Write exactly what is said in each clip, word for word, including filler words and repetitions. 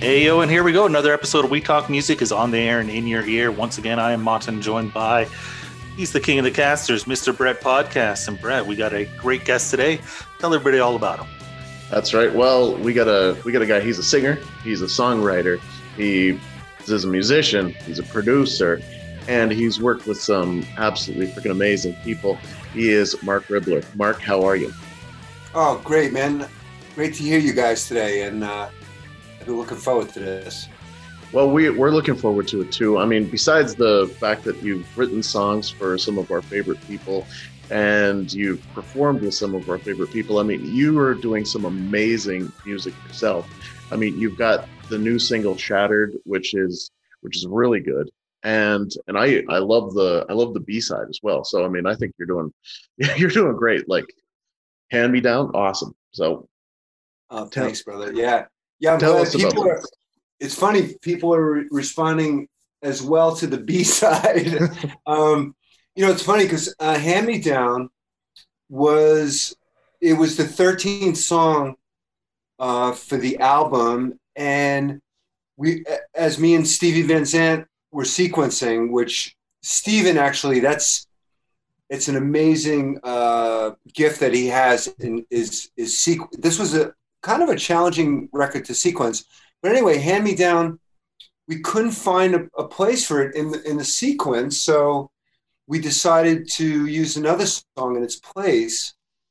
Hey, yo, and here we go. Another episode of We Talk Music is on the air and in your ear. Once again, I am Martin, joined by, he's the king of the casters, Mister Brett Podcast. And Brett, we got a great guest today. Tell everybody all about him. That's right. Well, we got a we got a guy. He's a singer. He's a songwriter. He is a musician. He's a producer, and he's worked with some absolutely freaking amazing people. He is Mark Ribler. Mark, how are you? Oh, great, man. Great to hear you guys today, and uh, I've been looking forward to this. Well, we, we're looking forward to it, too. I mean, besides the fact that you've written songs for some of our favorite people and you've performed with some of our favorite people, I mean, you are doing some amazing music yourself. I mean, you've got the new single Shattered, which is which is really good. And and I I love the I love the B-side as well. So I mean, I think you're doing you're doing great. Like, Hand Me Down, awesome. So oh, thanks, tell, brother. Yeah. Yeah, I'm tell glad us people about are, it's funny, people are re- responding as well to the B-side. um, you know, it's funny because uh, Hand Me Down was, it was the thirteenth song uh, for the album. And we, as me and Stevie Van Zandt were sequencing, which Steven actually, that's, it's an amazing uh, gift that he has in is, is sequ- this was a kind of a challenging record to sequence. But anyway, Hand Me Down, we couldn't find a, a place for it in the, in the sequence. So we decided to use another song in its place.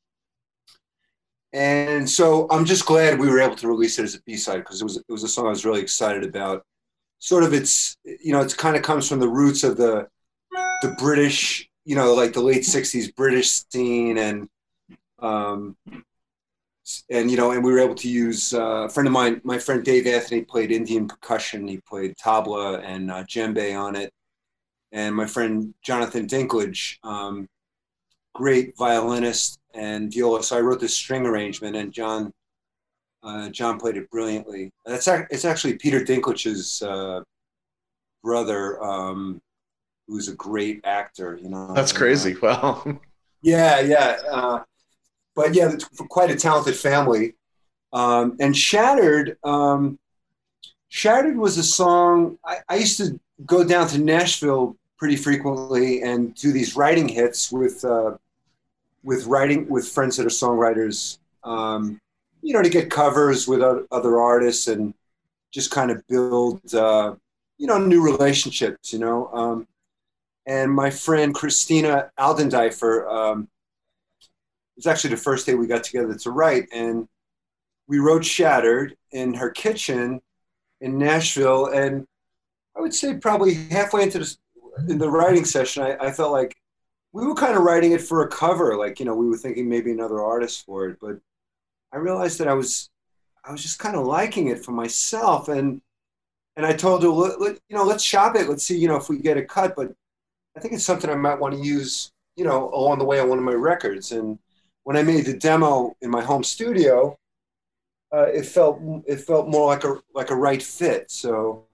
And so I'm just glad we were able to release it as a B-side because it was, it was a song I was really excited about. Sort of it's, you know, it kind of comes from the roots of the, the British, you know, like the late sixties British scene. And, um, and, you know, and we were able to use uh, a friend of mine, my friend Dave Anthony played Indian percussion. He played tabla and uh, djembe on it. And my friend Jonathan Dinklage, um, great violinist and viola. So I wrote this string arrangement, and John uh, John played it brilliantly. That's it's actually Peter Dinklage's uh, brother, um, who's a great actor. You know, That's crazy. Uh, wow. Yeah, yeah. Uh, but yeah, it's quite a talented family. Um, and Shattered, um, Shattered was a song. I, I used to go down to Nashville pretty frequently and do these writing hits with. Uh, with writing with friends that are songwriters, um, you know, to get covers with other artists and just kind of build, uh, you know, new relationships, you know. Um, and my friend Christina Aldendiefer, um, it was actually the first day we got together to write, and we wrote Shattered in her kitchen in Nashville. And I would say probably halfway into the, in the writing session, I, I felt like, we were kind of writing it for a cover, like, you know, we were thinking maybe another artist for it, but I realized that I was, I was just kind of liking it for myself, and and I told her, let, let, you know, let's shop it, let's see, you know, if we get a cut, but I think it's something I might want to use, you know, along the way on one of my records. And when I made the demo in my home studio, uh, it felt it felt more like a like a right fit. So.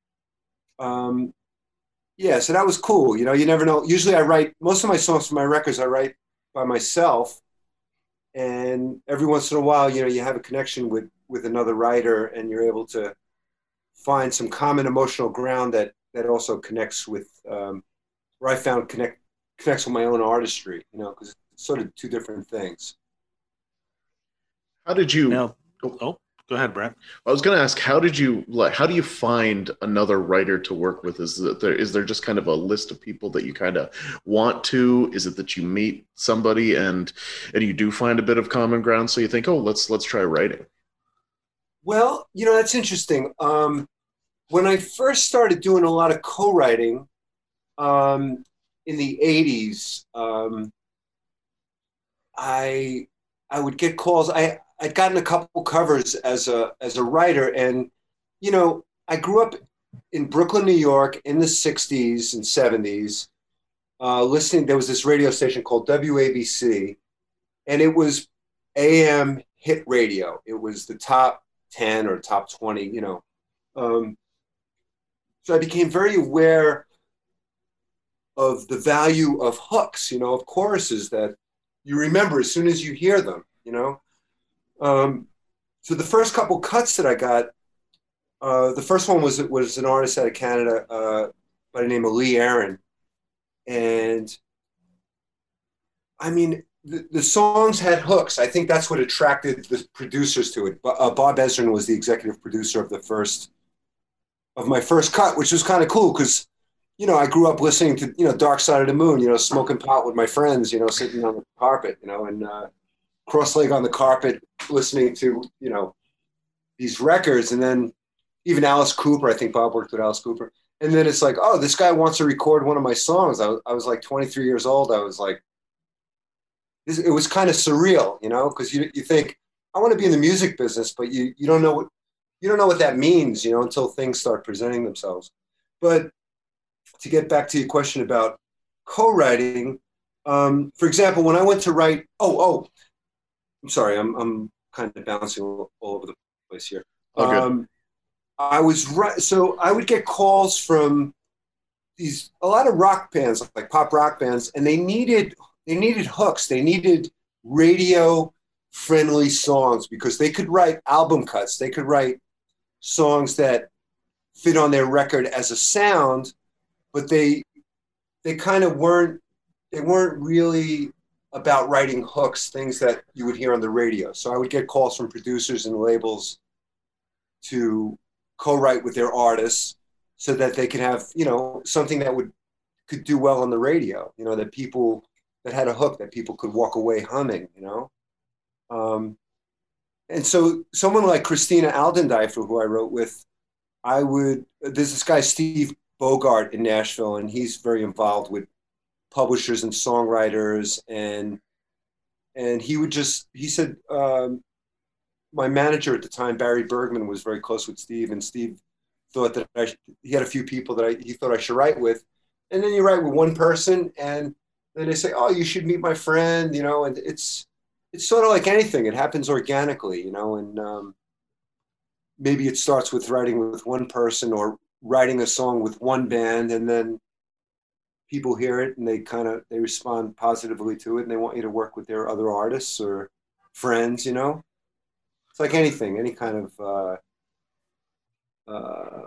Um, Yeah, so that was cool. You know, you never know. Usually I write, most of my songs for my records, I write by myself. And every once in a while, you know, you have a connection with, with another writer and you're able to find some common emotional ground that, that also connects with, um, where I found connect, connects with my own artistry, you know, because it's sort of two different things. How did you... Now, oh, oh. Go ahead, Brent. I was going to ask, how did you like? How do you find another writer to work with? Is there is there just kind of a list of people that you kind of want to? Is it that you meet somebody and and you do find a bit of common ground, so you think, oh, let's let's try writing? Well, you know, that's interesting. Um, when I first started doing a lot of co-writing um, in the eighties, um, I I would get calls. I I'd gotten a couple covers as a as a writer, and you know, I grew up in Brooklyn, New York, in the sixties and seventies. Uh, listening, there was this radio station called W A B C, and it was A M hit radio. It was the top ten or top twenty, you know. Um, so I became very aware of the value of hooks, you know, of choruses that you remember as soon as you hear them, you know. Um, so the first couple cuts that I got, Uh, the first one was was an artist out of Canada uh, by the name of Lee Aaron, and I mean the, the songs had hooks. I think that's what attracted the producers to it. Uh, Bob Ezrin was the executive producer of the first of my first cut, which was kind of cool because you know I grew up listening to you know Dark Side of the Moon, you know, smoking pot with my friends, you know, sitting on the carpet, you know, and uh, cross leg on the carpet, listening to you know these records, and then even Alice Cooper. I think Bob worked with Alice Cooper. And then it's like, oh, this guy wants to record one of my songs. I was, I was like twenty-three years old. I was like, this, it was kind of surreal, you know, because you, you think, I want to be in the music business, but you, you don't know what, you don't know what that means, you know, until things start presenting themselves. But to get back to your question about co-writing, um, for example, when I went to write, oh, oh, I'm sorry, I'm, I'm kind of bouncing all, all over the place here. Oh, good. Um, I was right. So I would get calls from these, a lot of rock bands, like pop rock bands, and they needed, they needed hooks. They needed radio friendly songs because they could write album cuts. They could write songs that fit on their record as a sound, but they, they kind of weren't, they weren't really about writing hooks, things that you would hear on the radio. So I would get calls from producers and labels to co-write with their artists so that they could have, you know, something that would could do well on the radio, you know, that people that had a hook that people could walk away humming, you know. Um, and so someone like Christina Aldendiefer, who I wrote with, I would, there's this guy, Steve Bogart in Nashville, and he's very involved with publishers and songwriters. And, and he would just, he said, um, my manager at the time, Barry Bergman, was very close with Steve, and Steve thought that I, he had a few people that I, he thought I should write with. And then you write with one person, and then they say, oh, you should meet my friend, you know, and it's, it's sort of like anything. It happens organically, you know, and um, maybe it starts with writing with one person or writing a song with one band, and then people hear it and they kind of, they respond positively to it, and they want you to work with their other artists or friends, you know. It's like anything, any kind of, uh, uh,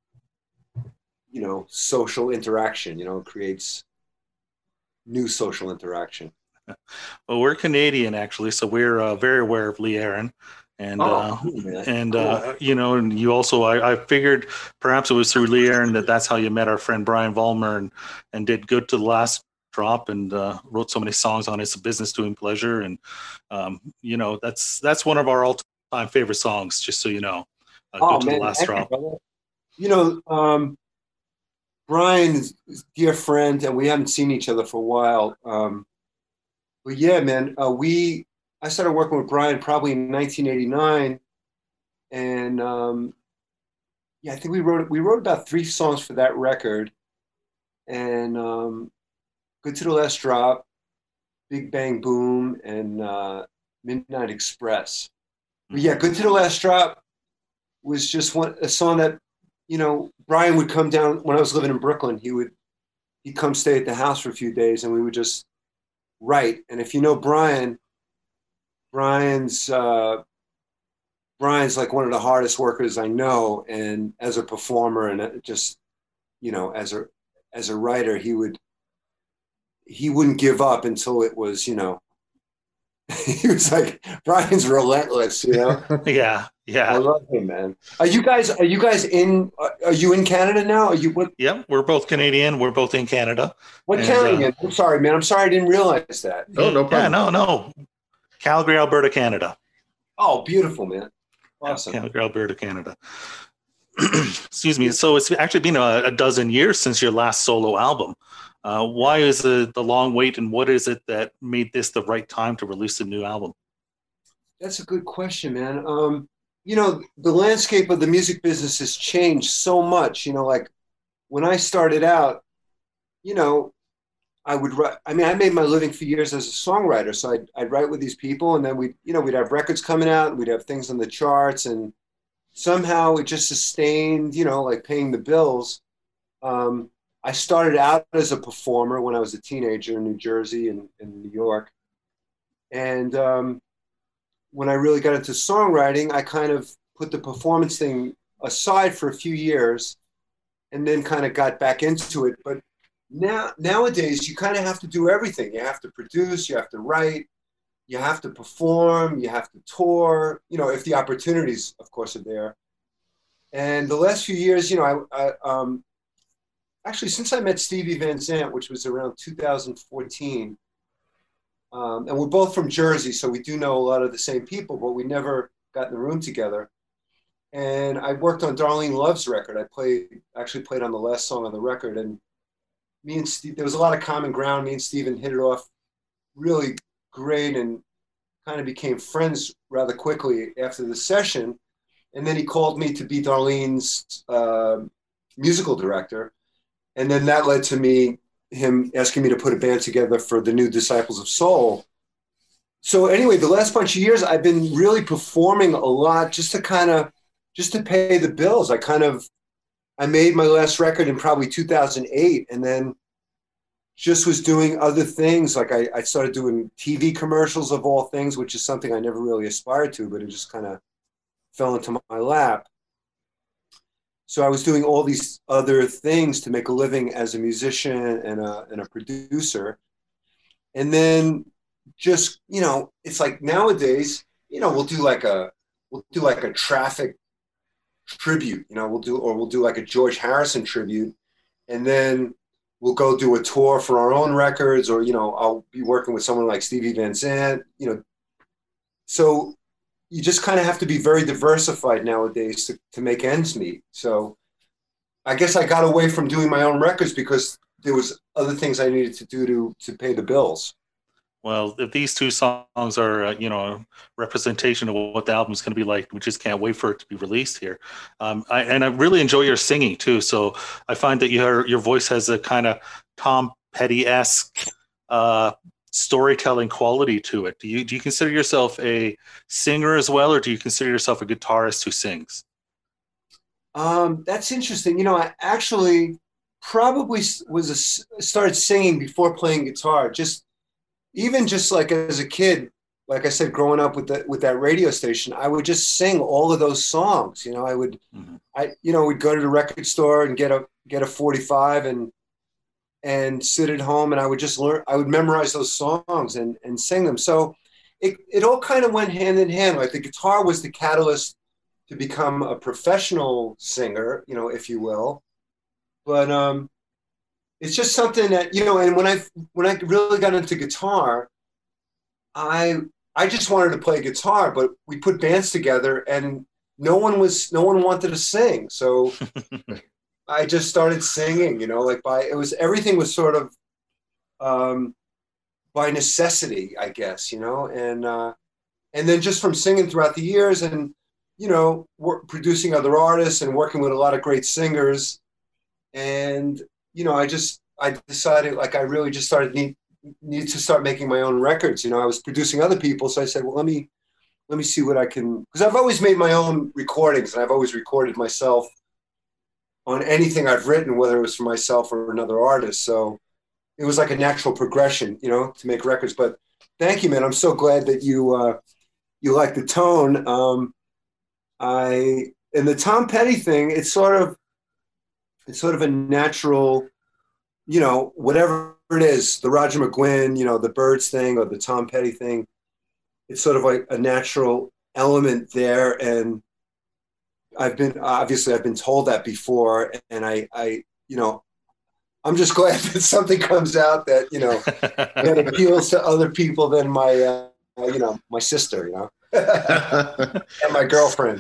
you know, social interaction, you know, creates new social interaction. Well, we're Canadian, actually, so we're uh, very aware of Lee Aaron. And, oh, uh, cool, and cool. uh, you know, and you also, I, I figured perhaps it was through Lee Aaron that that's how you met our friend Brian Vollmer, and, and did Good to the Last Drop, and uh, wrote so many songs on It's a Business Doing Pleasure. And, um, you know, that's that's one of our all-time favorite songs, just so you know. Uh, oh, Good to man, the Last Drop. You, you know, um, Brian is a dear friend, and we haven't seen each other for a while. Um, but yeah, man, uh, we I started working with Brian probably in nineteen eighty-nine, and um, yeah, I think we wrote we wrote about three songs for that record, and um, Good to the Last Drop, Big Bang Boom, and uh, Midnight Express. But yeah, Good to the Last Drop was just one a song that, you know, Brian would come down when I was living in Brooklyn. He would he'd come stay at the house for a few days, and we would just write. And if you know Brian, Brian's uh, Brian's like one of the hardest workers I know, and as a performer, and just, you know, as a as a writer, he would he wouldn't give up until it was, you know, he was like, Brian's relentless, you know. yeah, yeah. I love him, man. Are you guys? Are you guys in? Are you in Canada now? Are you? What? Yeah, we're both Canadian. We're both in Canada. What and, county? Uh, I'm sorry, man. I'm sorry, I didn't realize that. Oh, no problem. Yeah, no, no. Calgary, Alberta, Canada. Oh, beautiful, man. Awesome. Calgary, Alberta, Canada. Excuse me. So it's actually been a, a dozen years since your last solo album. Uh, why is the, the long wait, and what is it that made this the right time to release a new album? That's a good question, man. Um, you know, the landscape of the music business has changed so much. You know, like when I started out, you know, I would write, I mean, I made my living for years as a songwriter. So I'd, I'd write with these people, and then we'd, you know, we'd have records coming out, and we'd have things on the charts, and somehow it just sustained, you know, like paying the bills. Um, I started out as a performer when I was a teenager in New Jersey and in New York. And um, when I really got into songwriting, I kind of put the performance thing aside for a few years and then kind of got back into it. But now nowadays you kind of have to do everything. You have to produce, you have to write, you have to perform, you have to tour, you know, if the opportunities, of course, are there. And the last few years, you know, I, I um, actually, since I met Stevie Van Zandt, which was around two thousand fourteen, um, and we're both from Jersey, so we do know a lot of the same people, but we never got in the room together. And I worked on Darlene Love's record. I played, actually played on the last song on the record, and me and Steve, there was a lot of common ground. Me and Steven hit it off really great and kind of became friends rather quickly after the session. And then he called me to be Darlene's uh, musical director. And then that led to me, him asking me to put a band together for the new Disciples of Soul. So anyway, the last bunch of years, I've been really performing a lot just to kind of, just to pay the bills. I kind of, I made my last record in probably two thousand eight, and then just was doing other things. Like I, I started doing T V commercials of all things, which is something I never really aspired to, but it just kind of fell into my lap. So I was doing all these other things to make a living as a musician and a, and a producer. And then just, you know, it's like nowadays, you know, we'll do like a, we'll do like a Traffic tribute, you know, we'll do, or we'll do like a George Harrison tribute. And then we'll go do a tour for our own records, or, you know, I'll be working with someone like Stevie Van Zandt, you know. So you just kind of have to be very diversified nowadays to, to make ends meet. So I guess I got away from doing my own records because there was other things I needed to do to, to pay the bills. Well, if these two songs are, uh, you know, a representation of what the album is going to be like, we just can't wait for it to be released here. Um, I, and I really enjoy your singing too. So I find that your your voice has a kind of Tom Petty-esque uh, storytelling quality to it. Do you do you consider yourself a singer as well, or do you consider yourself a guitarist who sings? Um, that's interesting. You know, I actually probably was a, started singing before playing guitar. Just even just like as a kid, like I said, growing up with that with that radio station, I would just sing all of those songs. You know, I would, mm-hmm. I you know, we'd go to the record store and get a get a forty-five and and sit at home, and I would just learn. I would memorize those songs and and sing them. So it it all kind of went hand in hand. Like the guitar was the catalyst to become a professional singer, you know, if you will. But um, it's just something that, you know, and when I when I really got into guitar, I I just wanted to play guitar, but we put bands together and no one was no one wanted to sing. So I just started singing, you know, like by it was everything was sort of um, by necessity, I guess, you know, and uh, and then just from singing throughout the years and, you know, work, producing other artists and working with a lot of great singers. And, you know, I just, I decided like I really just started need, need to start making my own records. You know, I was producing other people. So I said, well, let me, let me see what I can, because I've always made my own recordings and I've always recorded myself on anything I've written, whether it was for myself or another artist. So it was like a natural progression, you know, to make records. But thank you, man. I'm so glad that you, uh, you like the tone. Um, I, and the Tom Petty thing, it's sort of, it's sort of a natural, you know, whatever it is, the Roger McGuinn, you know, the Byrds thing or the Tom Petty thing, it's sort of like a natural element there. And I've been, obviously I've been told that before. And I, I, you know, I'm just glad that something comes out that, you know, that appeals to other people than my, uh, you know, my sister, you know. And my girlfriend.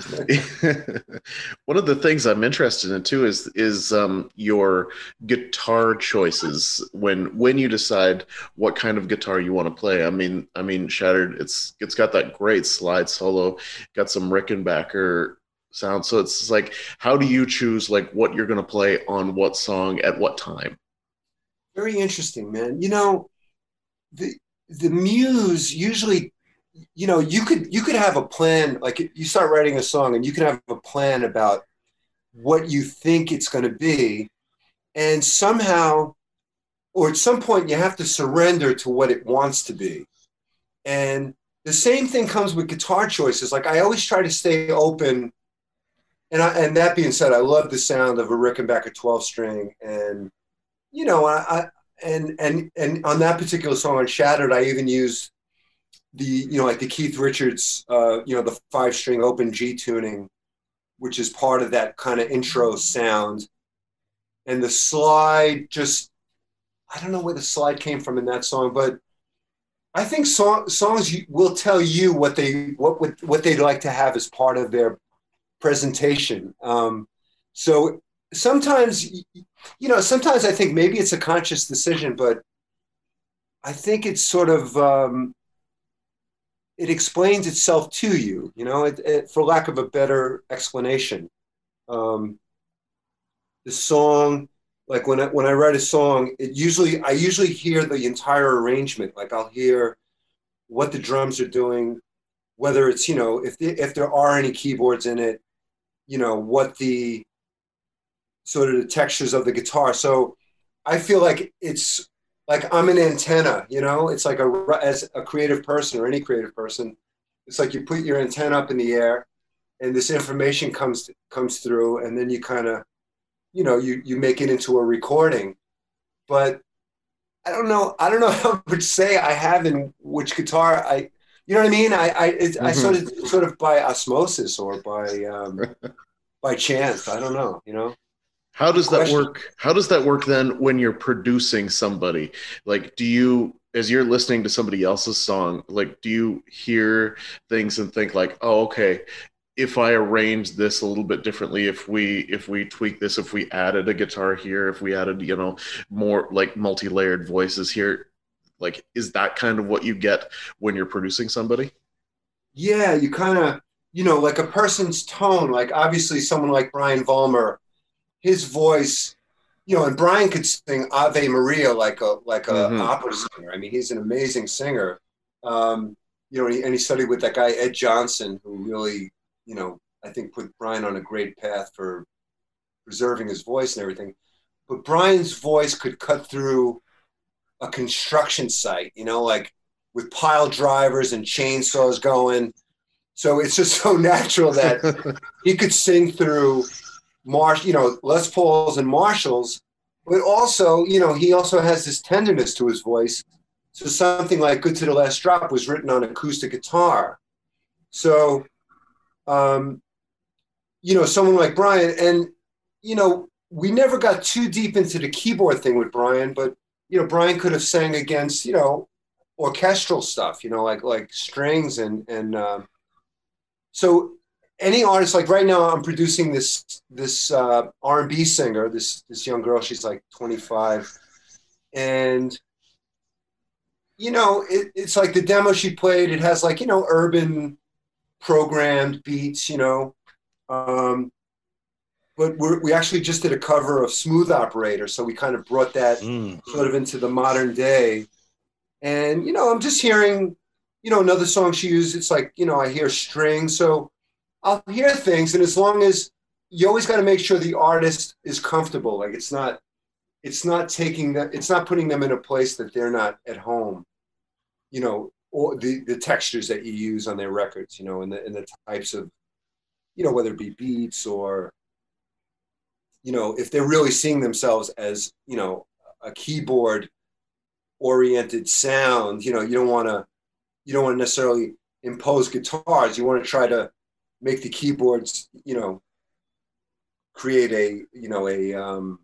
One of the things I'm interested in too is is um, your guitar choices when when you decide what kind of guitar you want to play. I mean, I mean, Shattered. It's it's got that great slide solo, got some Rickenbacker sound. So it's like, how do you choose like what you're going to play on what song at what time? Very interesting, man. You know, the the muse usually. You know, you could you could have a plan, like you start writing a song and you can have a plan about what you think it's going to be. And somehow, or at some point, you have to surrender to what it wants to be. And the same thing comes with guitar choices. Like I always try to stay open and I, and that being said, I love the sound of a Rickenbacker twelve string, and you know, I, I and and and on that particular song on Shattered, I even use the you know like the Keith Richards, uh, you know, the five string open G tuning, which is part of that kind of intro sound, and the slide just I don't know where the slide came from in that song, but I think song, songs will tell you what they what what what they'd like to have as part of their presentation. Um, so sometimes, you know, sometimes I think maybe it's a conscious decision, but I think it's sort of um, it explains itself to you. You know, it, it, for lack of a better explanation. Um, the song, like when I, when I write a song, it usually I usually hear the entire arrangement. Like I'll hear what the drums are doing, whether it's, you know, if the, if there are any keyboards in it, you know, what the sort of the textures of the guitar. So I feel like it's like I'm an antenna, you know, it's like a, as a creative person or any creative person, it's like you put your antenna up in the air and this information comes, comes through, and then you kind of, you know, you, you make it into a recording. But I don't know. I don't know how much say I have in which guitar I, you know what I mean? I, I, it, mm-hmm. I sort of, sort of by osmosis or by, um, by chance. I don't know, you know? How does that work? How does that work then when you're producing somebody? Like, do you, as you're listening to somebody else's song, like, do you hear things and think like, oh, okay, if I arrange this a little bit differently, if we if we tweak this, if we added a guitar here, if we added, you know, more like multi-layered voices here, like, is that kind of what you get when you're producing somebody? Yeah, you kind of, you know, like a person's tone, like obviously someone like Brian Vollmer, his voice, you know, and Brian could sing Ave Maria like a like a mm-hmm. opera singer. I mean, he's an amazing singer. Um, you know, and he, and he studied with that guy Ed Johnson, who really, you know, I think put Brian on a great path for preserving his voice and everything. But Brian's voice could cut through a construction site, you know, like with pile drivers and chainsaws going. So it's just so natural that he could sing through Marsh, you know, Les Pauls and Marshalls, but also, you know, he also has this tenderness to his voice. So something like Good to the Last Drop was written on acoustic guitar. So, um, you know, someone like Brian, and, you know, we never got too deep into the keyboard thing with Brian, but, you know, Brian could have sang against, you know, orchestral stuff, you know, like, like strings and, and, uh, so any artist, like right now I'm producing this, this, uh, R and B singer, this, this young girl, she's like twenty-five, and, you know, it, it's like the demo she played, it has like, you know, urban programmed beats, you know, um, but we're, we actually just did a cover of Smooth Operator. So we kind of brought that mm. sort of into the modern day. And, you know, I'm just hearing, you know, another song she used, it's like, you know, I hear strings. So I'll hear things. And as long as you always got to make sure the artist is comfortable, like it's not, it's not taking that, it's not putting them in a place that they're not at home, you know, or the, the textures that you use on their records, you know, and the, and the types of, you know, whether it be beats or, you know, if they're really seeing themselves as, you know, a keyboard oriented sound, you know, you don't want to, you don't want to necessarily impose guitars. You want to try to make the keyboards, you know, create a, you know, a, um,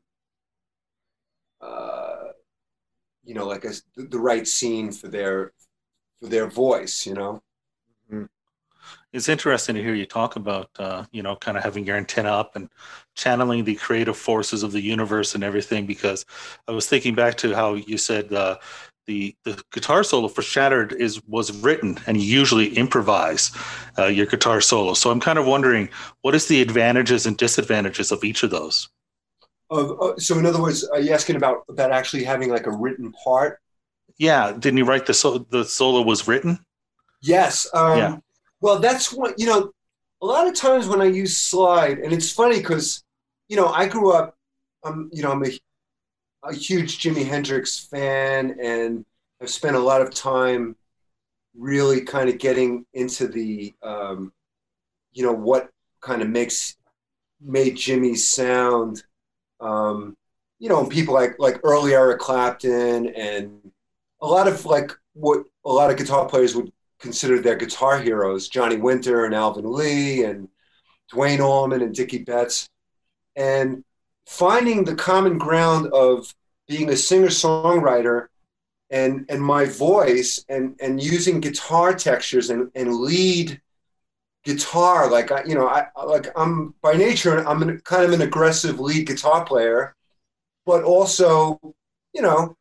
uh, you know, like a, the right scene for their, for their voice, you know? Mm-hmm. It's interesting to hear you talk about, uh, you know, kind of having your antenna up and channeling the creative forces of the universe and everything, because I was thinking back to how you said uh, the the guitar solo for Shattered is was written, and you usually improvise uh, your guitar solo. So I'm kind of wondering, what is the advantages and disadvantages of each of those? Uh, uh, so in other words, are you asking about, about actually having like a written part? Yeah. Didn't you write the, so- the solo was written? Yes. Um, yeah. Well, that's what, you know, a lot of times when I use slide, and it's funny because, you know, I grew up, um, you know, I'm a, a huge Jimi Hendrix fan, and I've spent a lot of time really kind of getting into the, um, you know, what kind of makes made Jimmy's sound, um, you know, people like like early Eric Clapton and a lot of like what a lot of guitar players would consider their guitar heroes, Johnny Winter and Alvin Lee and Dwayne Allman and Dickie Betts. And finding the common ground of being a singer-songwriter and and my voice and and using guitar textures and, and lead guitar, like I, you know, I like I'm by nature I'm an, kind of an aggressive lead guitar player, but also, you know,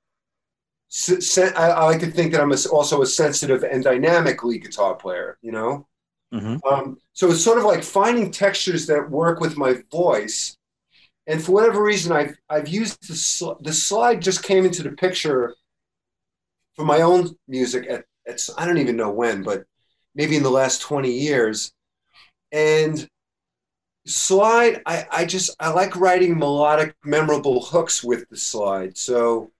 se- I, I like to think that I'm a, also a sensitive and dynamic lead guitar player. You know, mm-hmm. um, so it's sort of like finding textures that work with my voice. And for whatever reason, I've I've used the sl- the slide just came into the picture for my own music at, at I don't even know when, but maybe in the last twenty years. And slide, I, I just, I like writing melodic, memorable hooks with the slide. So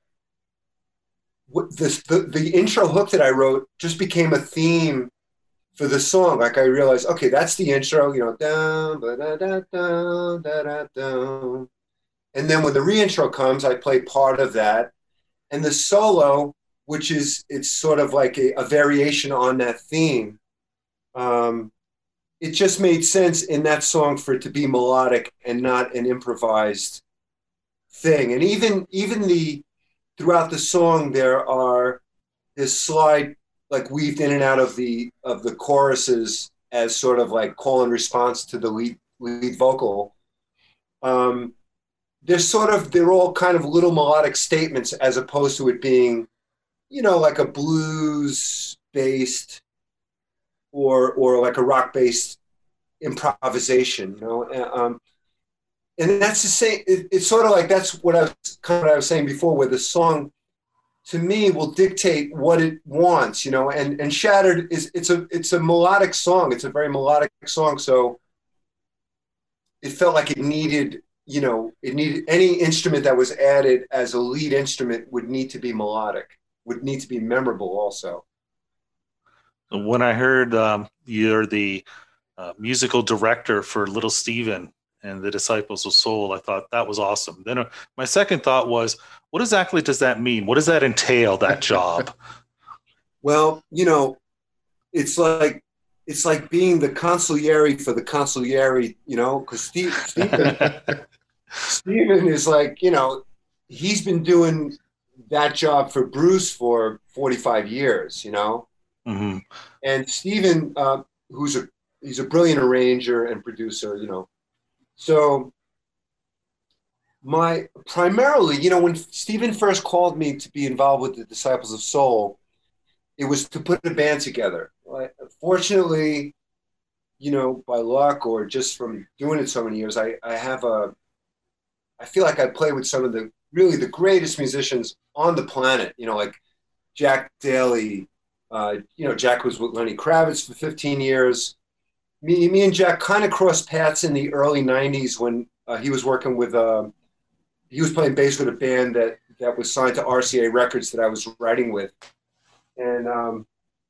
what this, the, the intro hook that I wrote just became a theme for the song. Like I realized, okay, that's the intro, you know, down, da, da, da, da, da, da. And then when the re-intro comes, I play part of that. And the solo, which is, it's sort of like a, a variation on that theme. Um, it just made sense in that song for it to be melodic and not an improvised thing. And even, even the, throughout the song, there are this slide like weaved in and out of the, of the choruses as sort of like call and response to the lead, lead vocal. Um, they're sort of, they're all kind of little melodic statements as opposed to it being, you know, like a blues based or, or like a rock based improvisation, you know? Um, and that's the same, it, it's sort of like, that's what I was kind of what I was saying before, where the song to me will dictate what it wants, you know, and, and Shattered is, it's a, it's a melodic song. It's a very melodic song. So it felt like it needed, you know, it needed any instrument that was added as a lead instrument would need to be melodic, would need to be memorable also. When I heard um, you're the uh, musical director for Little Steven and the Disciples of Soul, I thought that was awesome. Then uh, my second thought was, what exactly does that mean? What does that entail, that job? Well, you know, it's like, it's like being the consigliere for the consigliere, you know, because Steve, Steven, Steven is like, you know, he's been doing that job for Bruce for forty-five years, you know. Mm-hmm. And Steven, uh, who's a, he's a brilliant arranger and producer, you know. So my, primarily, you know, when Steven first called me to be involved with the Disciples of Soul, it was to put a band together. Fortunately, you know, by luck or just from doing it so many years, I, I have a, I feel like I play with some of the, really the greatest musicians on the planet, you know, like Jack Daly. Uh, you know, Jack was with Lenny Kravitz for fifteen years. Me, me and Jack kind of crossed paths in the early nineties when uh, he was working with, uh, he was playing bass with a band that, that was signed to R C A Records that I was writing with. And, um,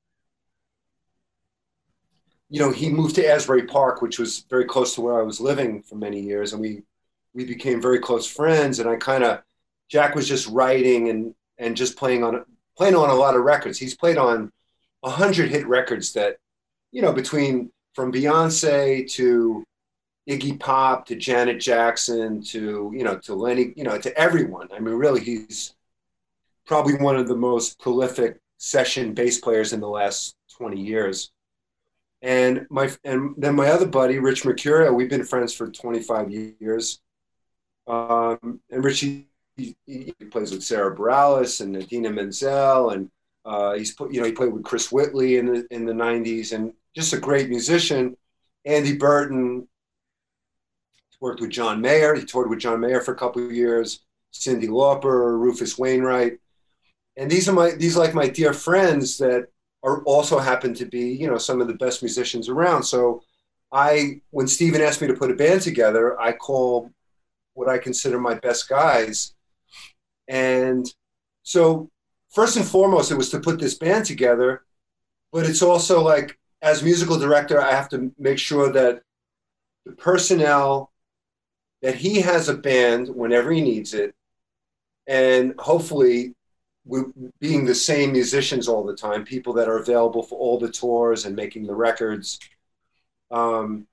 you know, he moved to Asbury Park, which was very close to where I was living for many years. And we, we became very close friends. And I kind of, Jack was just writing and, and just playing on, playing on a lot of records. He's played on a hundred hit records that, you know, between from Beyonce to Iggy Pop to Janet Jackson to, you know, to Lenny, you know, to everyone. I mean, really, he's probably one of the most prolific session bass players in the last twenty years. And my, and then my other buddy, Rich Mercurio, we've been friends for twenty-five years. Um, and Richie, he, he plays with Sarah Bareilles and Idina Menzel, and uh, he's put, you know, he played with Chris Whitley in the in the nineties, and just a great musician. Andy Burton worked with John Mayer. He toured with John Mayer for a couple of years. Cyndi Lauper, Rufus Wainwright, and these are my these are like my dear friends that are also happen to be, you know, some of the best musicians around. So I, when Steven asked me to put a band together, I call what I consider my best guys. And so first and foremost, it was to put this band together, but it's also like, as musical director, I have to make sure that the personnel that he has a band whenever he needs it, and hopefully we, being the same musicians all the time, people that are available for all the tours and making the records, um,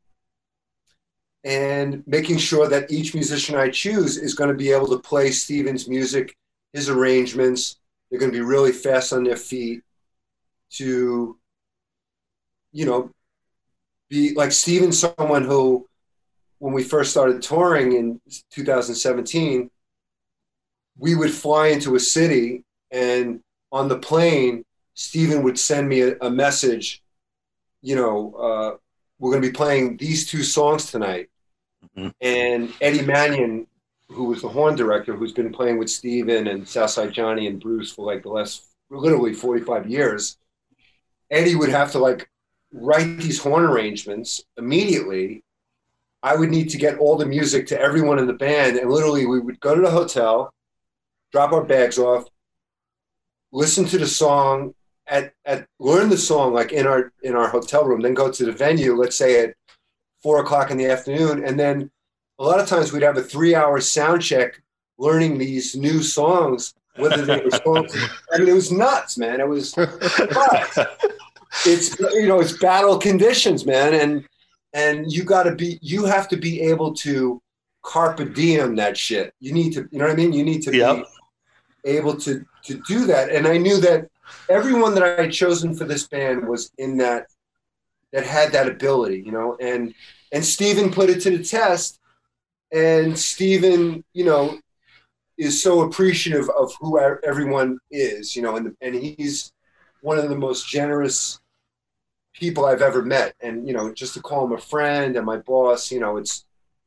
and making sure that each musician I choose is going to be able to play Steven's music, his arrangements. They're going to be really fast on their feet to, you know, be like Steven's someone who, when we first started touring in two thousand seventeen, we would fly into a city, and on the plane, Steven would send me a, a message, you know, uh, we're going to be playing these two songs tonight. Mm-hmm. And Eddie Mannion, who was the horn director, who's been playing with Steven and Southside Johnny and Bruce for like the last literally forty-five years, Eddie would have to like write these horn arrangements immediately. I would need to get all the music to everyone in the band, and literally we would go to the hotel, drop our bags off, listen to the song, at, at learn the song like in our in our hotel room, then go to the venue, let's say at four o'clock in the afternoon, and then a lot of times we'd have a three-hour sound check learning these new songs, whether they were songs. I mean, it was nuts, man. It was, but it's, you know, it's battle conditions, man, and and you got to be, you have to be able to carpe diem that shit. You need to, you know what I mean? You need to yep. be able to to do that. And I knew that everyone that I had chosen for this band was in that, that had that ability, you know, and and Steven put it to the test. And Steven, you know, is so appreciative of who everyone is, you know, and and he's one of the most generous people I've ever met. And, you know, just to call him a friend and my boss, you know, it's,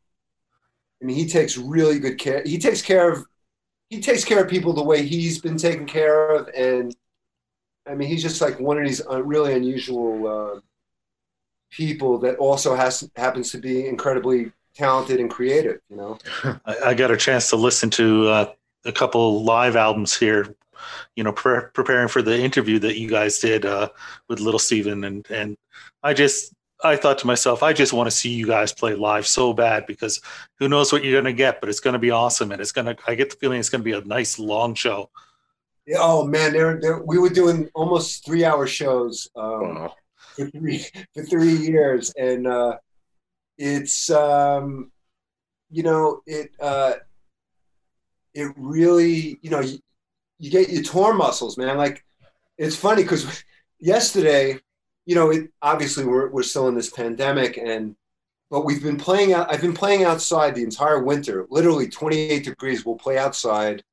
I mean, he takes really good care. He takes care of, he takes care of people the way he's been taken care of. And I mean, he's just like one of these really unusual uh, people that also has happens to be incredibly talented and creative, you know. I, I got a chance to listen to uh, a couple live albums here, you know, pre- preparing for the interview that you guys did uh, with Little Steven, and and I just I thought to myself, I just want to see you guys play live so bad, because who knows what you're going to get, but it's going to be awesome, and it's going to. I get the feeling it's going to be a nice long show. Yeah, oh man, they're, they're, we were doing almost three hour shows um, wow. for three for three years, and. Uh, It's, um, you know, it, uh, it really, you know, you, you get your tour muscles, man. Like, it's funny because yesterday, you know, it, obviously we're, we're still in this pandemic, and, but we've been playing out, I've been playing outside the entire winter, literally twenty-eight degrees. We'll play outside.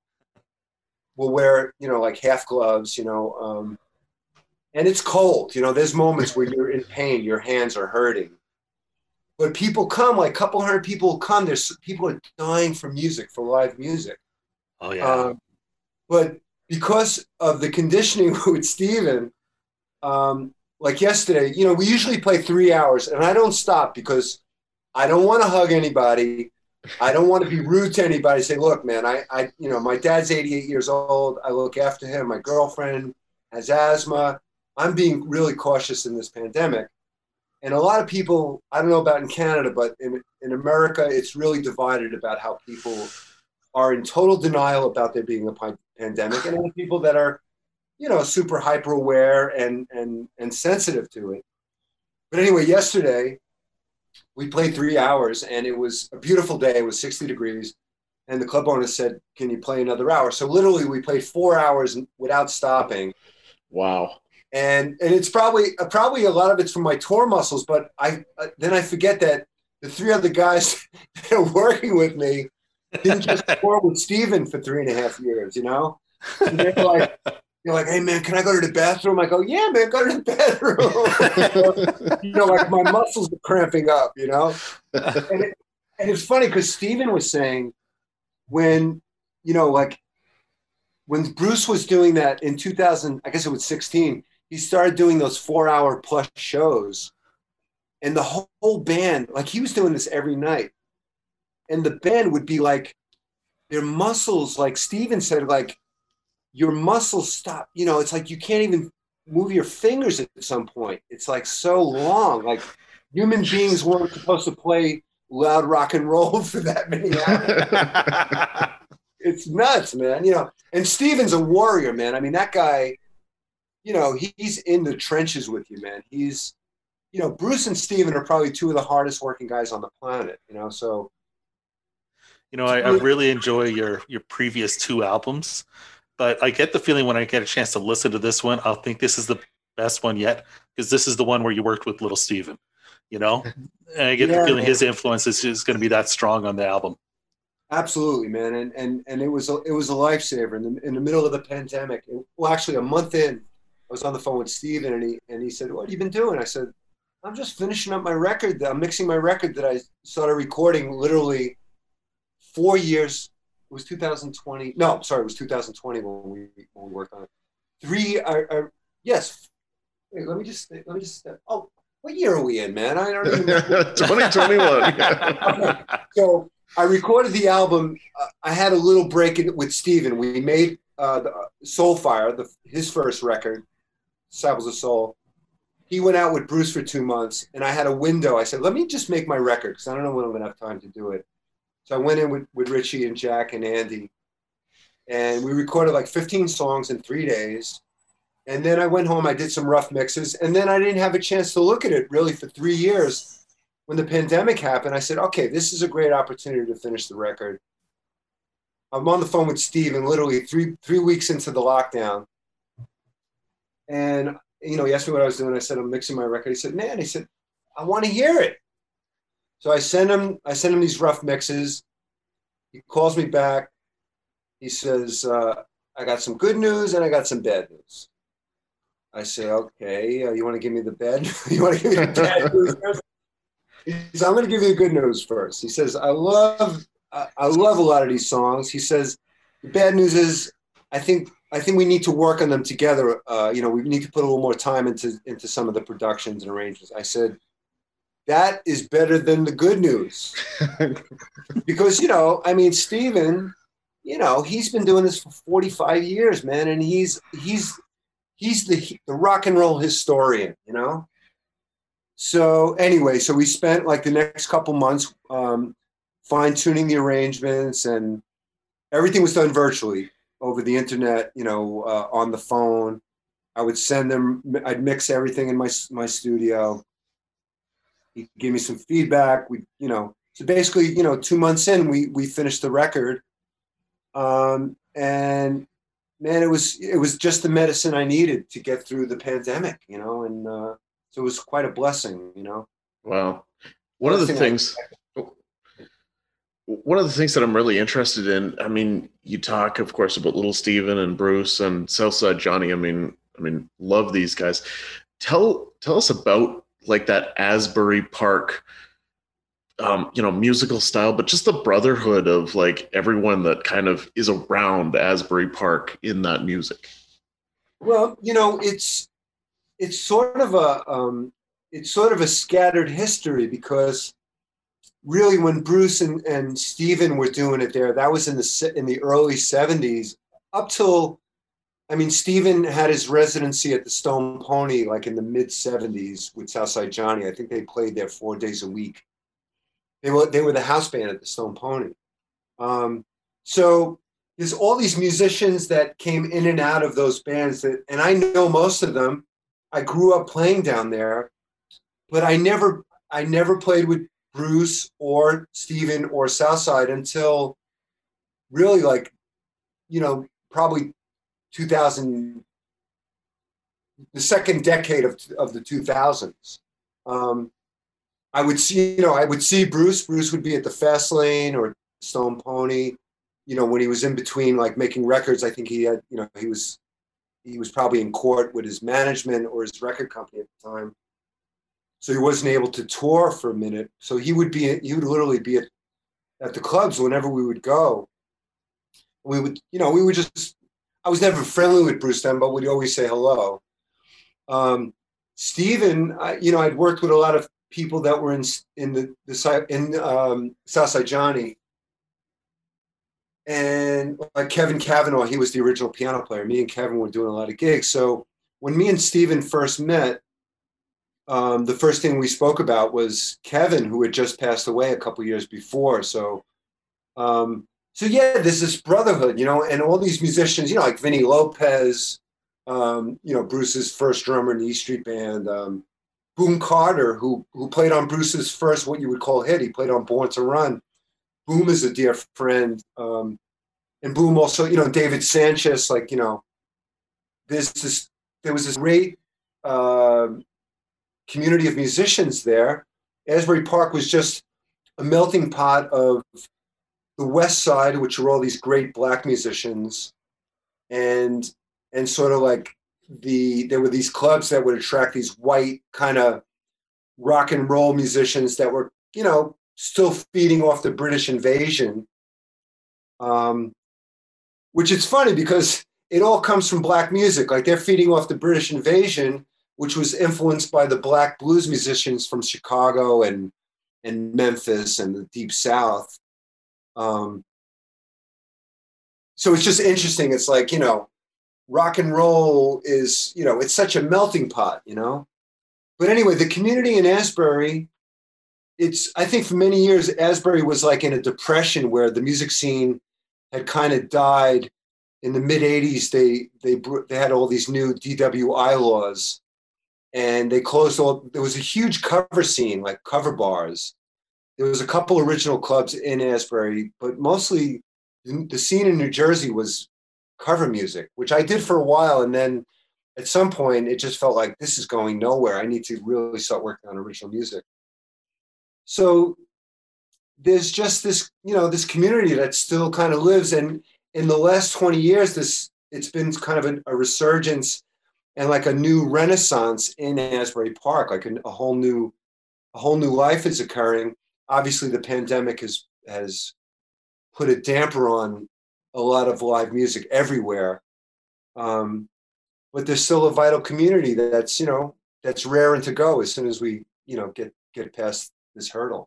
We'll wear, you know, like half gloves, you know, um, and it's cold, you know, there's moments where you're in pain, your hands are hurting. But people come, like a couple hundred people come. There's people are dying for music, for live music. Oh yeah. Um, but because of the conditioning with Steven, um, like yesterday, you know, we usually play three hours, and I don't stop because I don't want to hug anybody. I don't want to be rude to anybody. Say, look, man, I, I, you know, my dad's eighty-eight years old. I look after him. My girlfriend has asthma. I'm being really cautious in this pandemic. And a lot of people, I don't know about in Canada, but in, in America, it's really divided about how people are in total denial about there being a pandemic, and other people that are, you know, super hyper aware and, and, and sensitive to it. But anyway, yesterday we played three hours and it was a beautiful day. It was sixty degrees. And the club owner said, can you play another hour? So literally we played four hours without stopping. Wow. And and it's probably probably a lot of it's from my tour muscles, but I uh, then I forget that the three other guys that are working with me didn't just tour with Steven for three and a half years, you know? And they're like, you're like, hey man, can I go to the bathroom? I go, yeah, man, go to the bathroom. You know, like my muscles are cramping up, you know? And, it, and it's funny because Steven was saying when, you know, like when Bruce was doing that in two thousand, I guess it was sixteen, he started doing those four hour plus shows, and the whole, whole band, like he was doing this every night, and the band would be like, their muscles, like Steven said, like your muscles stop, you know, it's like you can't even move your fingers at some point. It's like so long, like human beings weren't supposed to play loud rock and roll for that many hours. It's nuts, man. You know, and Steven's a warrior, man. I mean, that guy, you know, he's in the trenches with you, man. He's, you know, Bruce and Steven are probably two of the hardest working guys on the planet, you know, so. You know, I, I really enjoy your, your previous two albums, but I get the feeling when I get a chance to listen to this one, I'll think this is the best one yet, because this is the one where you worked with Little Steven, you know, and I get yeah, the feeling man. his influence is, is going to be that strong on the album. Absolutely, man. And, and, and it was, a, it was a lifesaver in the, in the middle of the pandemic. It, well, actually a month in, I was on the phone with Steven and he, and he said, "What have you been doing?" I said, "I'm just finishing up my record. I'm mixing my record that I started recording literally four years. It was two thousand twenty. No, sorry, it was two thousand twenty when we, when we worked on it. Three, uh, uh, yes. Wait, let me just, let me just, oh, what year are we in, man? I don't even know. twenty twenty-one. Okay. So I recorded the album. Uh, I had a little break in, with Steven. We made uh, the, uh, Soulfire, the, his first record, Disciples of Soul. He went out with Bruce for two months, and I had a window. I said, let me just make my record, because I don't know when I'm going to have time to do it. So I went in with, with Richie and Jack and Andy, and we recorded like fifteen songs in three days. And then I went home, I did some rough mixes, and then I didn't have a chance to look at it really for three years. When the pandemic happened, I said, okay, this is a great opportunity to finish the record. I'm on the phone with Steven literally three three weeks into the lockdown. And, you know, he asked me what I was doing. I said, I'm mixing my record. He said, man, he said, I want to hear it. So I sent him, I sent him these rough mixes. He calls me back. He says, uh, I got some good news and I got some bad news. I say, okay, uh, you want to give me the bad news? You want to give me the bad news first? He says, I'm going to give you the good news first. He says, I love, I, I love a lot of these songs. He says, the bad news is, I think, I think we need to work on them together. Uh, you know, we need to put a little more time into, into some of the productions and arrangements. I said, that is better than the good news. Because, you know, I mean, Steven, you know, he's been doing this for forty-five years, man. And he's, he's, he's the, the rock and roll historian, you know? So anyway, so we spent like the next couple months um, fine tuning the arrangements, and everything was done virtually over the internet, you know, uh, on the phone. I would send them, I'd mix everything in my, my studio. He gave me some feedback. We, you know, so basically, you know, two months in, we, we finished the record. Um, and man, it was, it was just the medicine I needed to get through the pandemic, you know, and, uh, so it was quite a blessing, you know. Wow. One of the things, one of the things that I'm really interested in, I mean, you talk, of course, about Little Steven and Bruce and Southside Johnny. I mean, I mean, love these guys. Tell, tell us about like that Asbury Park, um, you know, musical style, but just the brotherhood of like everyone that kind of is around Asbury Park in that music. Well, you know, it's, it's sort of a, um, it's sort of a scattered history, because really when Bruce and, and Steven were doing it there, that was in the, in the early seventies up till, I mean, Steven had his residency at the Stone Pony, like in the mid seventies with Southside Johnny. I think they played there four days a week. They were, they were the house band at the Stone Pony. Um, so there's all these musicians that came in and out of those bands that, and I know most of them. I grew up playing down there, but I never, I never played with Bruce or Steven or Southside until really like, you know, probably two thousand, the second decade of, of the two thousands. Um, I would see, you know, I would see Bruce, Bruce would be at the Fast Lane or Stone Pony, you know, when he was in between like making records. I think he had, you know, he was, he was probably in court with his management or his record company at the time. So he wasn't able to tour for a minute. So he would be, he would literally be at, at the clubs whenever we would go. We would, you know, we would just, I was never friendly with Bruce then, but we'd always say hello. Um, Steven, I, you know, I'd worked with a lot of people that were in, in the, the in um, Southside Johnny. And like Kevin Cavanaugh, he was the original piano player. Me and Kevin were doing a lot of gigs. So when me and Steven first met, um, the first thing we spoke about was Kevin, who had just passed away a couple years before. So, um, so yeah, there's this brotherhood, you know, and all these musicians, you know, like Vinny Lopez, um, you know, Bruce's first drummer in the E Street Band, um, Boone Carter, who who played on Bruce's first what you would call hit. He played on Born to Run. Boom is a dear friend, um, and Boom also, you know, David Sanchez, like, you know, there's this, there was this great uh, community of musicians there. Asbury Park was just a melting pot of the West Side, which were all these great black musicians, and and sort of like the there were these clubs that would attract these white kind of rock and roll musicians that were, you know, still feeding off the British invasion. Um, which is funny because it all comes from black music. Like, they're feeding off the British invasion, which was influenced by the black blues musicians from Chicago and and Memphis and the Deep South. Um, so it's just interesting. It's like, you know, rock and roll is, you know, it's such a melting pot, you know. But anyway, the community in Asbury, it's, I think for many years, Asbury was like in a depression where the music scene had kind of died. In the mid eighties, they, they, they had all these new D W I laws, and they closed all, there was a huge cover scene, like cover bars. There was a couple original clubs in Asbury, but mostly the scene in New Jersey was cover music, which I did for a while. And then at some point, it just felt like this is going nowhere. I need to really start working on original music. So there's just this, you know, this community that still kind of lives. And in the last twenty years, this, it's been kind of a, a resurgence and like a new renaissance in Asbury Park, like a, a whole new, a whole new life is occurring. Obviously, the pandemic has has put a damper on a lot of live music everywhere, um, but there's still a vital community that's, you know, that's raring to go as soon as we, you know, get get past this hurdle.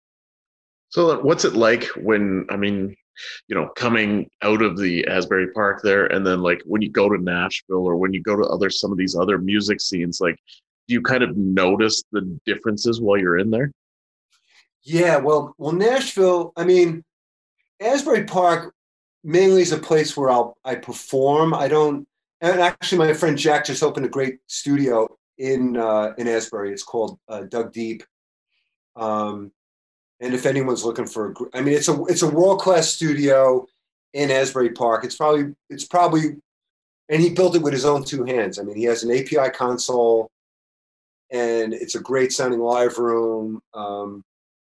So, what's it like when, I mean, you know, coming out of the Asbury Park there, and then like when you go to Nashville or when you go to other some of these other music scenes, like, do you kind of notice the differences while you're in there? Yeah, well, well, Nashville, I mean, Asbury Park mainly is a place where I'll I perform. I don't, and actually, my friend Jack just opened a great studio in uh, in Asbury. It's called uh, Dug Deep. Um, and if anyone's looking for, a, I mean, it's a it's a world class studio in Asbury Park. It's probably it's probably, and he built it with his own two hands. I mean, he has an A P I console, and it's a great sounding live room. Um,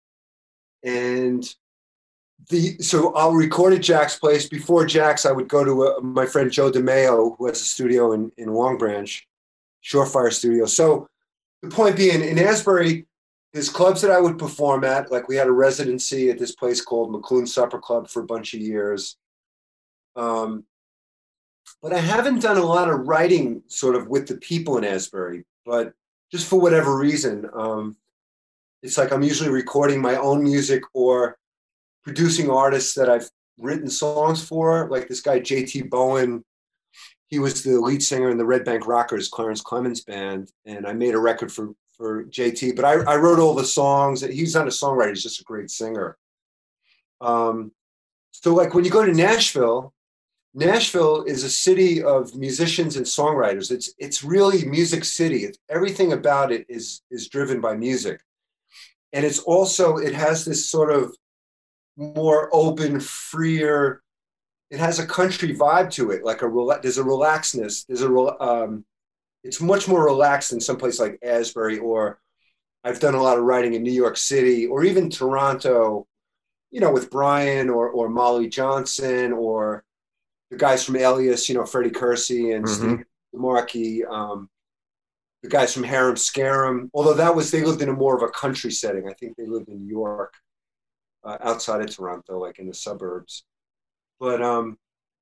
And the so I'll record at Jack's place. Before Jack's, I would go to a, my friend Joe DeMeo, who has a studio in, in Long Branch, Surefire Studio. So the point being, in Asbury, there's clubs that I would perform at. Like, we had a residency at this place called McLuhan Supper Club for a bunch of years. Um, but I haven't done a lot of writing sort of with the people in Asbury, but just for whatever reason. Um, It's like I'm usually recording my own music or producing artists that I've written songs for, like this guy, J T Bowen. He was the lead singer in the Red Bank Rockers, Clarence Clemens band. And I made a record for, for J T, but I, I wrote all the songs. He's not a songwriter, he's just a great singer. Um, so like when you go to Nashville, Nashville is a city of musicians and songwriters. It's, it's really Music City. It's, everything about it is, is driven by music. And it's also, it has this sort of more open, freer, it has a country vibe to it, like a, there's a relaxedness, there's a, um, it's much more relaxed than someplace like Asbury, or I've done a lot of writing in New York City, or even Toronto, you know, with Brian or, or Molly Johnson, or the guys from Alias, you know, Freddie Kersey and mm-hmm. Steve DeMarchi, um, the guys from Harum Scarum, although that was, they lived in a more of a country setting. I think they lived in New York, uh, outside of Toronto, like in the suburbs. But um,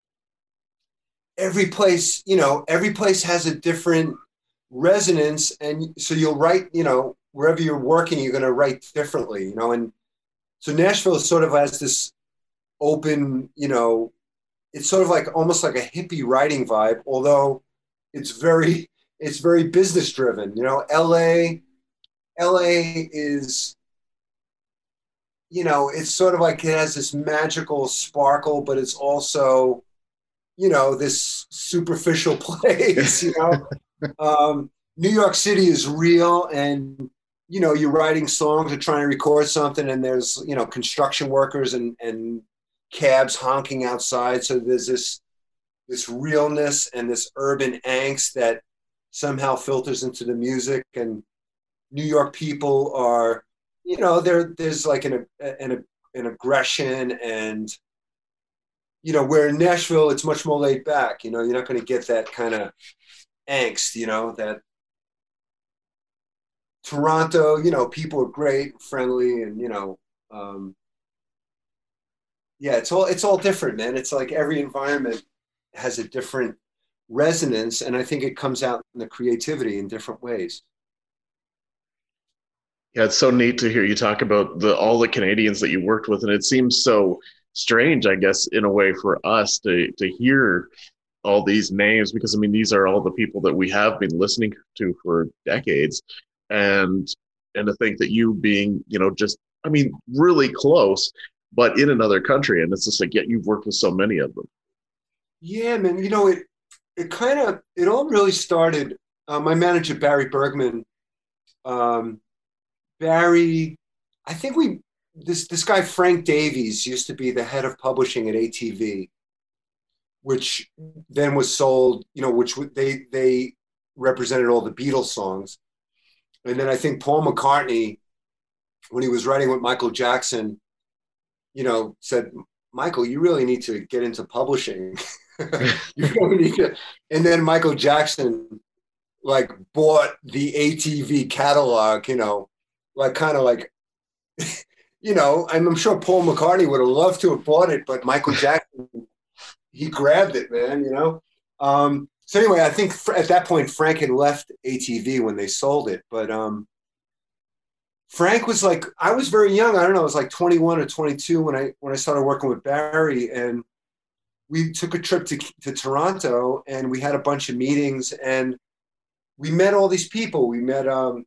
every place, you know, every place has a different resonance. And so you'll write, you know, wherever you're working, you're going to write differently, you know. And so Nashville sort of has this open, you know, it's sort of like almost like a hippie writing vibe, although it's very, it's very business driven. You know, L A, L A is, you know, it's sort of like it has this magical sparkle, but it's also, you know, this superficial place, you know. um, New York City is real, and, you know, you're writing songs or trying to record something, and there's, you know, construction workers and, and cabs honking outside. So there's this, this realness and this urban angst that somehow filters into the music. And New York people are, you know, there there's like an, an an aggression, and, you know, where in Nashville it's much more laid back. You know, you're not going to get that kind of angst. You know, that Toronto, you know, people are great, friendly, and, you know, um, yeah, it's all it's all different, man. It's like every environment has a different resonance, and I think it comes out in the creativity in different ways. Yeah, it's so neat to hear you talk about the all the Canadians that you worked with, and it seems so strange, I guess, in a way for us to to hear all these names, because I mean these are all the people that we have been listening to for decades, and and to think that you being, you know, just I mean really close, but in another country, and it's just like, yeah, you've worked with so many of them. Yeah, man. You know, it it kind of it all really started. Uh, my manager Barry Bergman. Um, Barry, I think we this this guy Frank Davies used to be the head of publishing at A T V, which then was sold. You know, which they they represented all the Beatles songs, and then I think Paul McCartney, when he was writing with Michael Jackson, you know, said, Michael, you really need to get into publishing. You really need to. And then Michael Jackson, like, bought the A T V catalog, you know, like kind of like, you know, I'm sure Paul McCartney would have loved to have bought it, but Michael Jackson, he grabbed it, man, you know. Um, so anyway, I think at that point, Frank had left A T V when they sold it. But um, Frank was like, I was very young. I don't know, I was like twenty-one or twenty-two when I when I started working with Barry. And we took a trip to, to Toronto, and we had a bunch of meetings, and we met all these people. We met, um,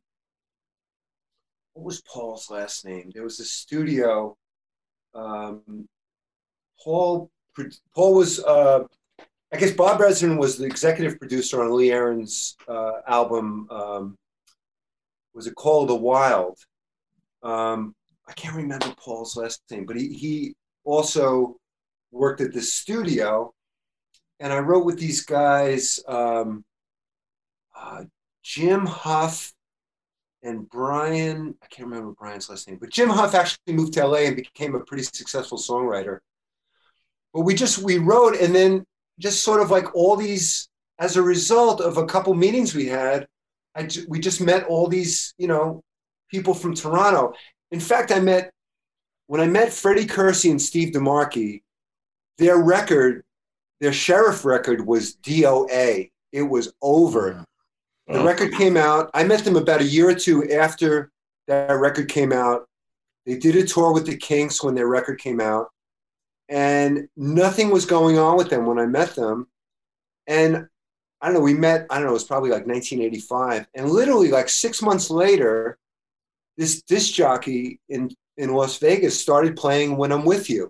what was Paul's last name? There was a studio. Um, Paul, Paul was, uh, I guess Bob Resden was the executive producer on Lee Aaron's uh, album. Um, was it Call of the Wild? Um, I can't remember Paul's last name, but he, he also worked at the studio. And I wrote with these guys, um, uh, Jim Huff and Brian, I can't remember Brian's last name, but Jim Huff actually moved to L A and became a pretty successful songwriter. But we just, we wrote, and then just sort of like all these, as a result of a couple meetings we had, I, we just met all these, you know, people from Toronto. In fact, I met, when I met Freddie Kersey and Steve DeMarchi, their record, their Sheriff record was D O A. It was over. The record came out. I met them about a year or two after that record came out. They did a tour with the Kinks when their record came out, and nothing was going on with them when I met them. And I don't know, we met, I don't know, it was probably like nineteen eighty-five. And literally like six months later, this disc jockey in, in Las Vegas started playing When I'm With You.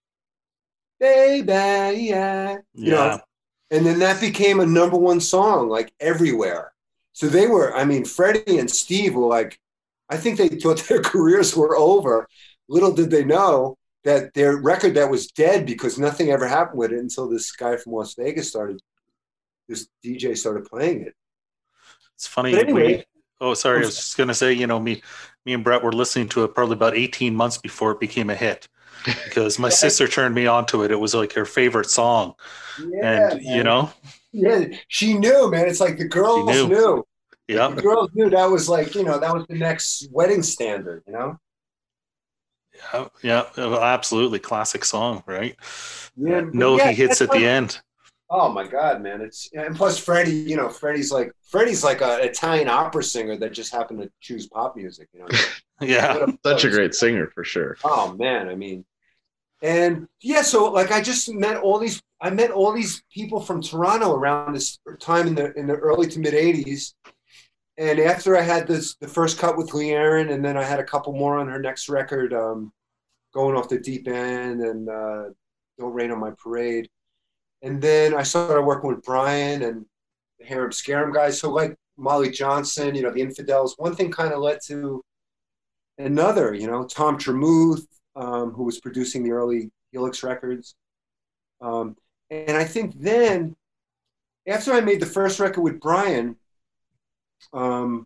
Baby, yeah. You Yeah. know, and then that became a number one song, like everywhere. So they were, I mean, Freddie and Steve were like, I think they thought their careers were over. Little did they know that their record that was dead because nothing ever happened with it until this guy from Las Vegas started, this D J started playing it. It's funny. But anyway, we, oh, sorry. I was just going to say, you know, me, me and Brett were listening to it probably about eighteen months before it became a hit, because my sister turned me on to it. It was like her favorite song. Yeah, and, man. you know, yeah, she knew, man. It's like the girls knew. knew. Yeah. The girls knew that was like, you know, that was the next wedding standard, you know? Yeah. Yeah. Absolutely. Classic song, right? Yeah. Uh, no, yeah, he hits at like, the end. Oh my God, man. It's, and plus Freddie, you know, Freddie's like, Freddie's like an Italian opera singer that just happened to choose pop music, you know? Yeah. Such a great singer for sure. Oh man. I mean, and yeah, so like I just met all these, I met all these people from Toronto around this time in the, in the early to mid eighties. and after I had this, the first cut with Lee Aaron, and then I had a couple more on her next record, um, Going Off the Deep End and uh, Don't Rain on My Parade. And then I started working with Brian and the Harem Scarum guys. So like Molly Johnson, you know, the Infidels, one thing kind of led to another, you know, Tom Tremuth, um, who was producing the early Helix records. Um, and I think then, after I made the first record with Brian, um,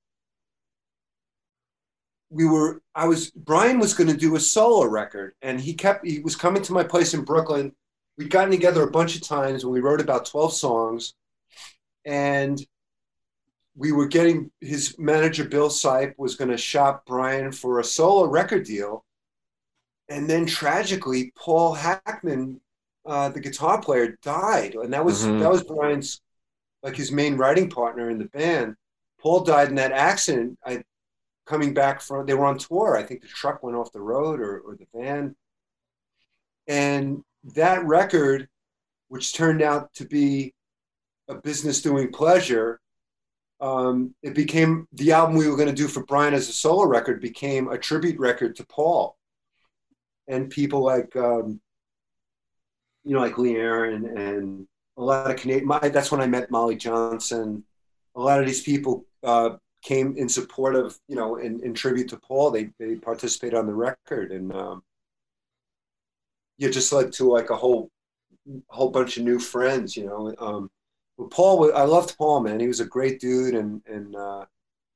we were, I was, Brian was going to do a solo record, and he kept, he was coming to my place in Brooklyn. We'd gotten together a bunch of times and we wrote about twelve songs, and we were getting, his manager, Bill Sipe, was going to shop Brian for a solo record deal. And then tragically, Paul Hackman, uh, the guitar player, died. And that was, mm-hmm. that was Brian's, like his main writing partner in the band. Paul died in that accident. I, coming back from, they were on tour. I think the truck went off the road, or, or the van. And that record, which turned out to be a business doing pleasure, um, it became, the album we were going to do for Brian as a solo record became a tribute record to Paul. And people like, um, you know, like Lee Aaron and a lot of Canadian, my, that's when I met Molly Johnson. A lot of these people uh, came in support of, you know, in, in tribute to Paul. They they participated on the record, and um, yeah, just led to like a whole whole bunch of new friends, you know. Um, but Paul, I loved Paul, man. He was a great dude, and and uh,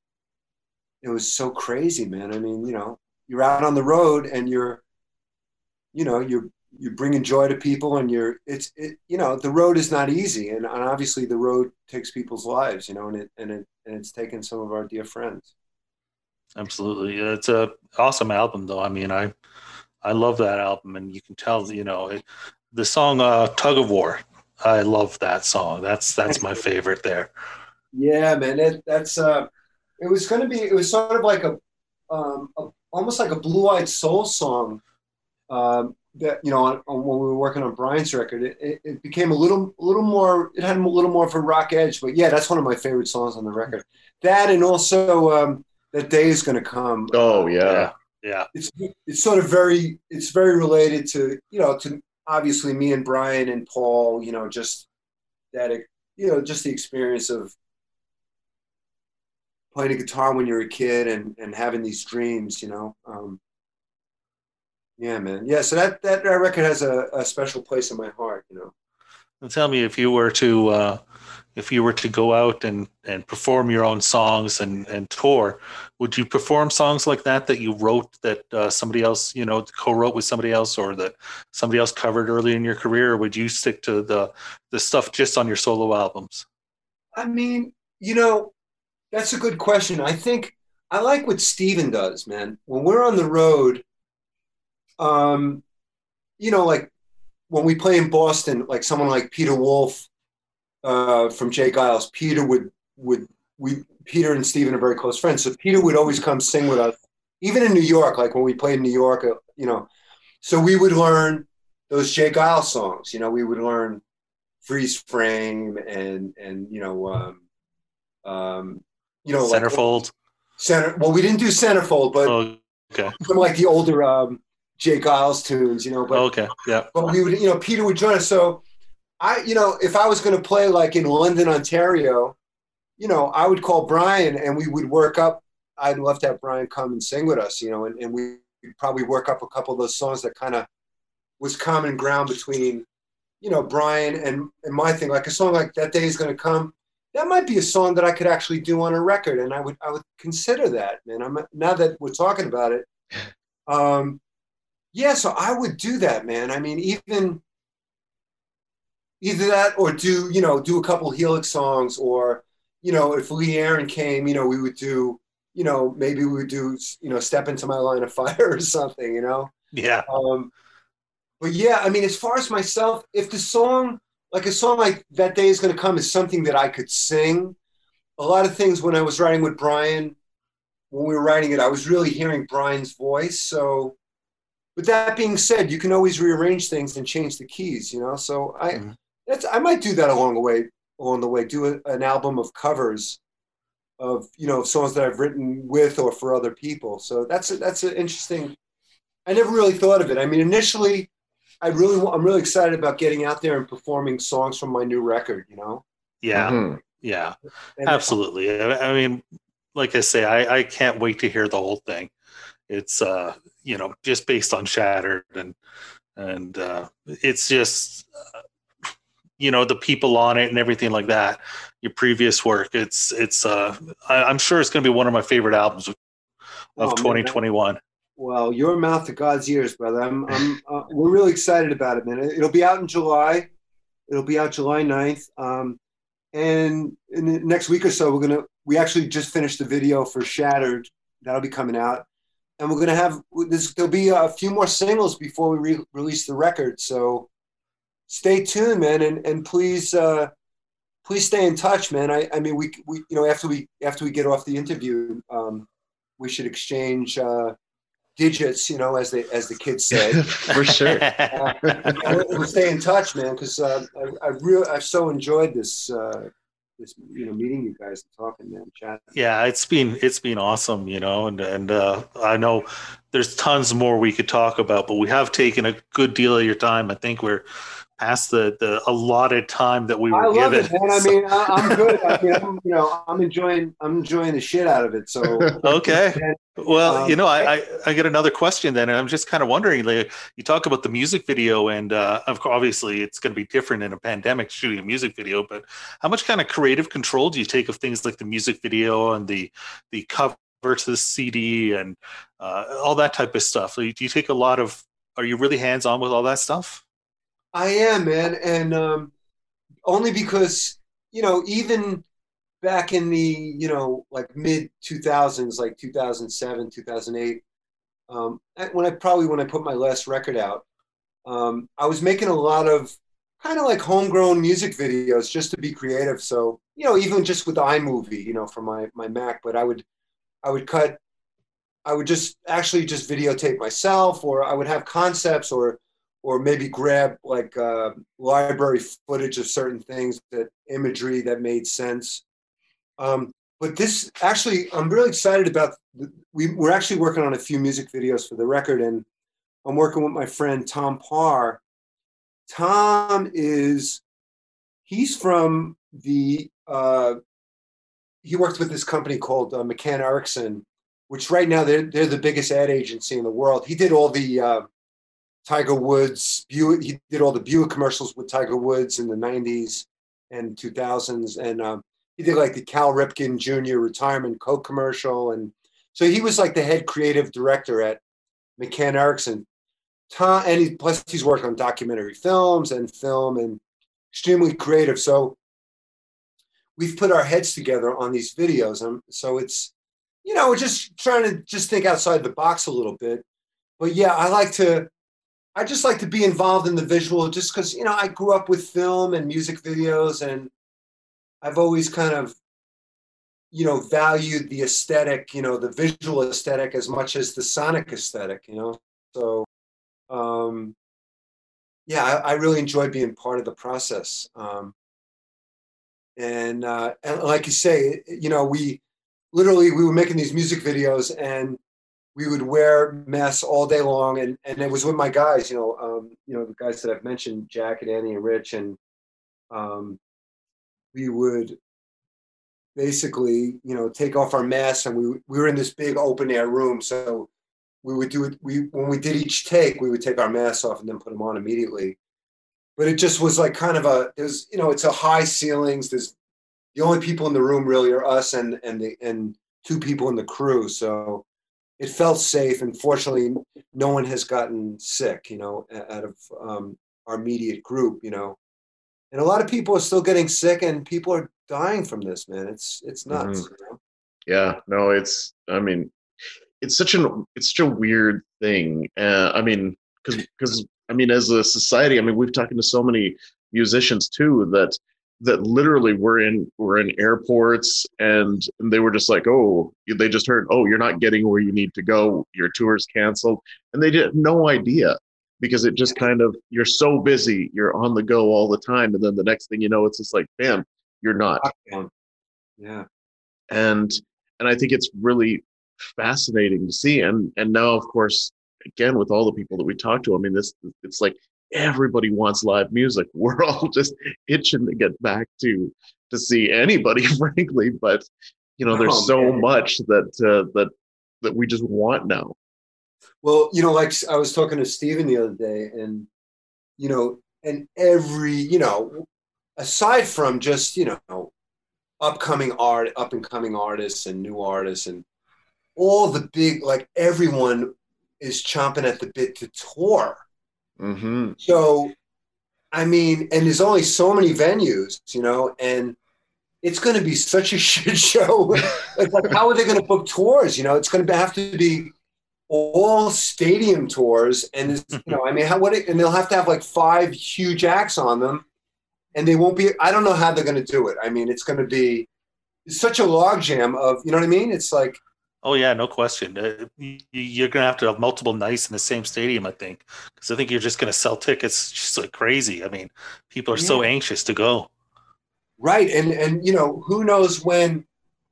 it was so crazy, man. I mean, you know, you're out on the road and you're, you know, you're you're bringing joy to people, and you're it's it you know, the road is not easy, and, and obviously the road takes people's lives, you know, and it and it and it's taken some of our dear friends. Absolutely. It's a awesome album, though. I mean, I I love that album, and you can tell, you know, it, the song uh, Tug of War. I love that song. That's that's my favorite there. Yeah, man. It, that's uh, it was going to be. It was sort of like a, um, a almost like a Blue Eyed Soul song. Um, that, you know, on, on, when we were working on Brian's record, it, it, it became a little, a little more. It had a little more of a rock edge. But yeah, that's one of my favorite songs on the record. That, and also um, That Day Is Gonna Come. Oh yeah. yeah, yeah. It's it's sort of very it's very related to, you know, to obviously me and Brian and Paul. You know, just that, you know, just the experience of playing a guitar when you're a kid and and having these dreams. You know. Um, Yeah, man. Yeah, so that, that record has a, a special place in my heart, you know. And tell me, if you were to uh, if you were to go out and, and perform your own songs and, and tour, would you perform songs like that that you wrote that uh, somebody else, you know, co-wrote with somebody else, or that somebody else covered early in your career? Or would you stick to the the stuff just on your solo albums? I mean, you know, that's a good question. I think I like what Steven does, man. When we're on the road, Um, you know, like when we play in Boston, like someone like Peter Wolf uh, from Jay Giles, Peter would would we Peter and Steven are very close friends, so Peter would always come sing with us, even in New York. Like when we played in New York, uh, you know, so we would learn those Jay Giles songs. You know, we would learn Freeze Frame and and you know, um, um, you know, Centerfold. Like, center. Well, we didn't do Centerfold, but oh, okay, some like the older. Um, Jay Giles tunes, you know, but, okay, yeah. But we would, you know, Peter would join us. So I, you know, if I was going to play like in London, Ontario, you know, I would call Brian and we would work up. I'd love to have Brian come and sing with us, you know, and, and we'd probably work up a couple of those songs that kind of was common ground between, you know, Brian and, and my thing. Like a song like That Day Is Gonna Come, that might be a song that I could actually do on a record. And I would, I would consider that, man. I'm now that we're talking about it. Um, Yeah, so I would do that, man. I mean, even either that or do, you know, do a couple Helix songs, or, you know, if Lee Aaron came, you know, we would do, you know, maybe we would do, you know, Step Into My Line of Fire or something, you know? Yeah. Um, but yeah, I mean, as far as myself, if the song, like a song like That Day Is Gonna Come is something that I could sing, a lot of things when I was writing with Brian, when we were writing it, I was really hearing Brian's voice, so... But that being said, you can always rearrange things and change the keys, you know. So I, mm-hmm. that's I might do that along the way. Along the way, do a, an album of covers of you know songs that I've written with or for other people. So that's a, that's an interesting. I never really thought of it. I mean, initially, I really I'm really excited about getting out there and performing songs from my new record. You know. Yeah, Mm-hmm. yeah, And absolutely. I, I mean, like I say, I, I can't wait to hear the whole thing. It's uh, you know, just based on Shattered, and and uh, it's just uh, you know the people on it and everything like that. Your previous work, it's it's uh, I, I'm sure it's going to be one of my favorite albums of, of oh man, I, twenty twenty-one. well, your mouth to God's ears, brother. I'm I'm uh, we're really excited about it, man. It'll be out in July. It'll be out July ninth. Um, and in the next week or so, we're gonna we actually just finished the video for Shattered. That'll be coming out, and we're gonna have this. There'll be a few more singles before we re- release the record. So stay tuned, man, and and please uh, please stay in touch, man. I I mean we we you know after we after we get off the interview, um, we should exchange uh, digits, you know, as they as the kids say. For sure. Uh, we'll, we'll stay in touch, man, because uh, I I really I've so enjoyed this. Uh, this you know meeting you guys and talking, man, chatting. Yeah, it's been it's been awesome, you know, and and uh, I know there's tons more we could talk about, but we have taken a good deal of your time. I think we're past the the allotted time that we were I love given. it, man. I So- mean, I, I'm good. I mean, I'm, you know, I'm enjoying I'm enjoying the shit out of it. So okay. Well, um, you know, I, I I get another question then, and I'm just kind of wondering. Like, you talk about the music video, and uh, of course, obviously, it's going to be different in a pandemic shooting a music video. But how much kind of creative control do you take of things like the music video and the the cover to the C D and uh, all that type of stuff? Do you take a lot of? Are you really hands on with all that stuff? I am, man, and um, only because you know even back in the you know like mid two thousands, like two thousand seven, two thousand eight, um, when I probably when I put my last record out, um, I was making a lot of kind of like homegrown music videos just to be creative. So you know, even just with iMovie, you know, for my my Mac, but I would I would cut, I would just actually just videotape myself, or I would have concepts, or or maybe grab like uh, library footage of certain things, that imagery that made sense. Um, but this actually, I'm really excited about. We, we're actually working on a few music videos for the record, and I'm working with my friend Tom Parr. Tom is, he's from the, uh, he worked with this company called uh, McCann Erickson, which right now they're, they're the biggest ad agency in the world. He did all the uh, Tiger Woods, Buick, he did all the Buick commercials with Tiger Woods in the nineties and two thousands. And um, he did like the Cal Ripken Junior retirement Coke commercial. And so he was like the head creative director at McCann Erickson. Tom, and he, plus he's worked on documentary films and film and extremely creative. So we've put our heads together on these videos. And so it's, you know, we're just trying to just think outside the box a little bit. But yeah, I like to, I just like to be involved in the visual just because, you know, I grew up with film and music videos, and I've always kind of, you know, valued the aesthetic, you know, the visual aesthetic as much as the sonic aesthetic, you know. So, um, yeah, I, I really enjoy being part of the process. Um, and, uh, and like you say, you know, we literally, we were making these music videos, and we would wear masks all day long, and, and it was with my guys, you know, um, you know, the guys that I've mentioned, Jack and Annie and Rich, and um, we would basically, you know, take off our masks, and we we were in this big open air room, so we would do it. We when we did each take, we would take our masks off and then put them on immediately. But it just was like kind of a there's you know it's a high ceilings. There's the only people in the room really are us and and the and two people in the crew, so it felt safe. And fortunately, no one has gotten sick, you know, out of um, our immediate group, you know. And a lot of people are still getting sick, and people are dying from this, man. It's it's nuts. Mhm. You know? Yeah, no, it's, I mean, it's such an, it's such a weird thing. Uh, I mean, because, because, I mean, as a society, I mean, we've talked to so many musicians too that, that literally were in, were in airports, and, and they were just like, oh, they just heard, oh, you're not getting where you need to go. Your tour's canceled. And they had no idea, because it just kind of, you're so busy, you're on the go all the time. And then the next thing you know, it's just like, bam, you're not. Lockdown. Yeah. and and I think it's really fascinating to see. And and now, of course, again with all the people that we talk to, I mean, this it's like everybody wants live music. We're all just itching to get back to to see anybody, frankly. But you know, there's Oh, so man. much that uh, that that we just want now. Well, you know, like I was talking to Steven the other day, and you know, and every, you know, aside from just, you know, upcoming art, up and coming artists and new artists and all the big, like everyone is chomping at the bit to tour. Mm-hmm. So, I mean, and there's only so many venues, you know, and it's going to be such a shit show. It's like, how are they going to book tours? You know, it's going to have to be all stadium tours, and it's, you know, I mean, how what? It, and they'll have to have like five huge acts on them, and they won't be. I don't know how they're going to do it. I mean, it's going to be such a logjam of, you know what I mean? It's like, oh yeah, no question. Uh, you're going to have to have multiple nights in the same stadium, I think, because I think you're just going to sell tickets just like crazy. I mean, people are yeah. so anxious to go. Right, and and you know, who knows when.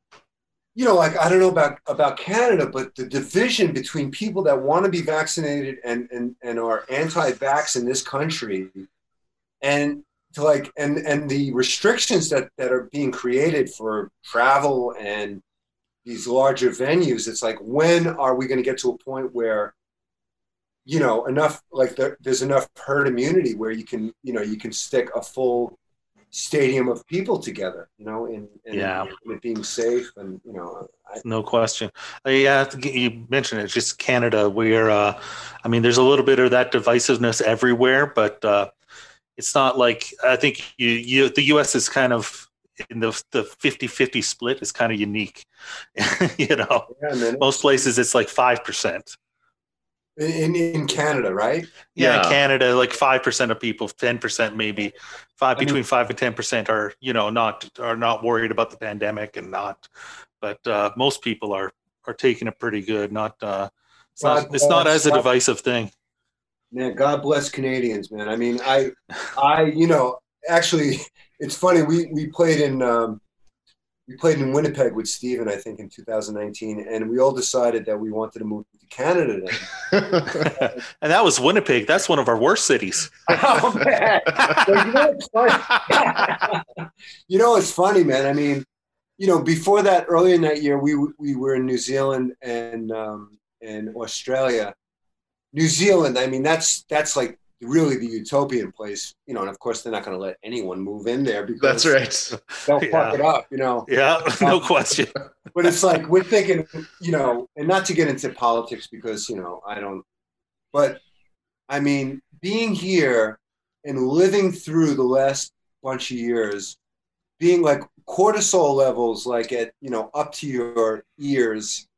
You know, like, I don't know about, about Canada, but the division between people that want to be vaccinated and, and, and are anti-vax in this country, and to like, and, and the restrictions that, that are being created for travel and these larger venues, it's like, when are we going to get to a point where, you know, enough, like there, there's enough herd immunity where you can, you know, you can stick a full stadium of people together, you know, and, and, yeah. and it being safe, and you know, I, no question. Uh, yeah, you mentioned it. Just Canada, where uh, I mean, there's a little bit of that divisiveness everywhere, but uh, it's not like, I think you, you the U S is kind of in the the fifty-fifty split is kind of unique. You know, yeah, man. Most places it's like five percent. In, in Canada, right? Yeah, Yeah. in Canada, like five percent of people, ten percent maybe, five I mean- between five and ten percent are, you know, not are not worried about the pandemic and not, but uh, most people are are taking it pretty good. Not uh, it's God not it's not bless. as a divisive thing. Man, God bless Canadians, man. I mean, I, I, you know, actually, it's funny. We we played in um, we played in Winnipeg with Steven, I think, in two thousand nineteen, and we all decided that we wanted to move to Canada then. And that was Winnipeg. That's one of our worst cities. Oh man! Well, you know what's funny? You know what's funny, man? I mean, you know, before that, earlier in that year, we we were in New Zealand and um, and Australia. New Zealand, I mean, that's that's like really the utopian place, you know. And of course, they're not going to let anyone move in there because That's right. they'll Yeah. fuck it up, you know. Yeah, no question. But it's like we're thinking, you know, and not to get into politics because, you know, I don't. But I mean, being here and living through the last bunch of years, being like cortisol levels like at, you know, up to your ears,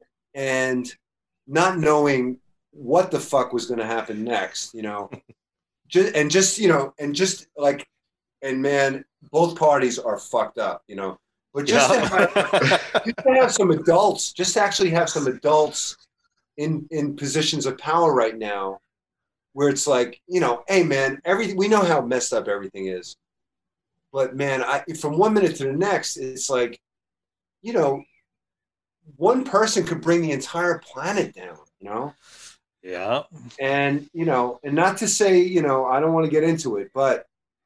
and not knowing what the fuck was going to happen next, you know. Just, and just, you know, and just like, and man, both parties are fucked up, you know. But just, Yeah. to have, just to have some adults, just to actually have some adults in in positions of power right now, where it's like, you know, hey man, everything, we know how messed up everything is, but man, I from one minute to the next, it's like, you know, one person could bring the entire planet down, you know. Yeah. And, you know, and not to say, you know, I don't want to get into it, but,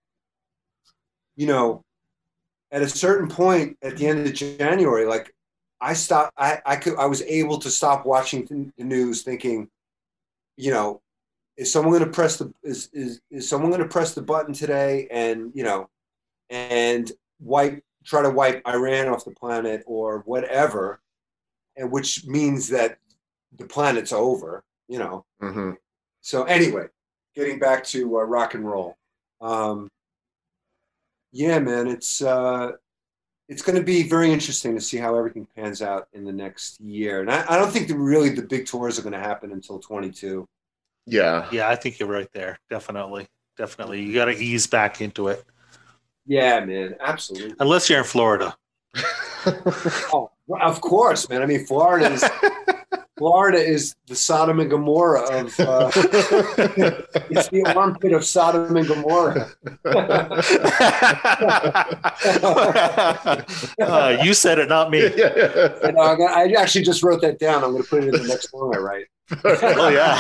you know, at a certain point at the end of January, like I stopped, I, I could, I was able to stop watching the news thinking, you know, is someone going to press the, is, is, is someone going to press the button today and, you know, and wipe, try to wipe Iran off the planet or whatever, and which means that the planet's over, you know? Mm-hmm. So anyway, getting back to uh, rock and roll. Um, yeah, man, it's uh, it's going to be very interesting to see how everything pans out in the next year. And I, I don't think that really the big tours are going to happen until twenty-two. Yeah. Yeah, I think you're right there. Definitely. Definitely. You got to ease back into it. Yeah, man, absolutely. Unless you're in Florida. Oh, of course, man. I mean, Florida is Florida is the Sodom and Gomorrah of. Uh, it's the armpit of Sodom and Gomorrah. uh, you said it, not me. And, uh, I actually just wrote that down. I'm going to put it in the next song I write. Oh yeah.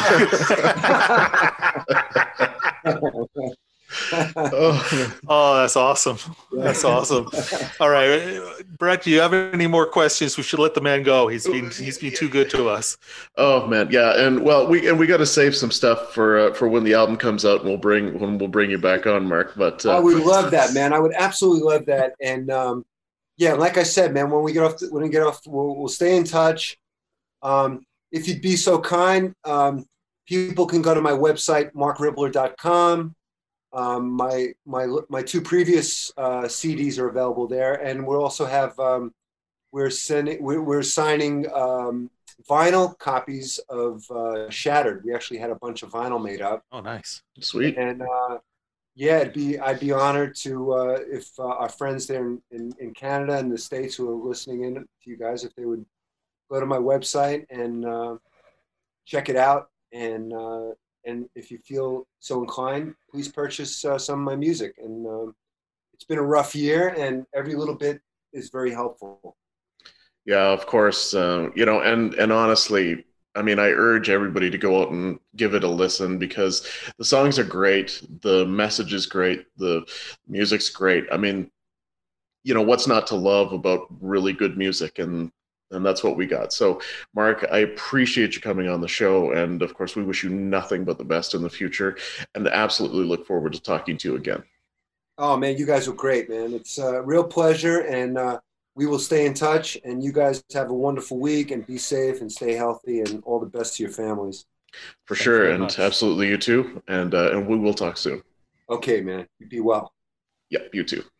Oh, oh, that's awesome. That's awesome. All right, Brett, do you have any more questions? We should let the man go. He's been he's been too good to us. Oh man, yeah, and well, we and we got to save some stuff for uh, for when the album comes out, and we'll bring when we'll bring you back on, Mark. But uh, I would love that, man. I would absolutely love that. And um, yeah, like I said, man, when we get off, when we get off, we'll, we'll stay in touch. Um, if you'd be so kind, um, people can go to my website, mark ribbler dot com. Um, my my my two previous uh, C Ds are available there, and we'll also have um, we're sending we're, we're signing um, vinyl copies of uh, Shattered. We actually had a bunch of vinyl made up. Oh, nice, sweet. And uh, yeah, it'd be I'd be honored to uh, if uh, our friends there in, in, in Canada and the States who are listening in to you guys, if they would go to my website and uh, check it out and. Uh, And if you feel so inclined, please purchase uh, some of my music. And um, it's been a rough year, and every little bit is very helpful. Yeah, of course. Uh, you know, and and honestly, I mean, I urge everybody to go out and give it a listen because the songs are great, the message is great, the music's great. I mean, you know, what's not to love about really good music? And And that's what we got. So, Mark, I appreciate you coming on the show. And of course, we wish you nothing but the best in the future and absolutely look forward to talking to you again. Oh, man, you guys were great, man. It's a real pleasure. And uh, we will stay in touch. And you guys have a wonderful week and be safe and stay healthy and all the best to your families. For sure. And much. Absolutely you too. And, uh, and we will talk soon. Okay, man. You be well. Yep, you too.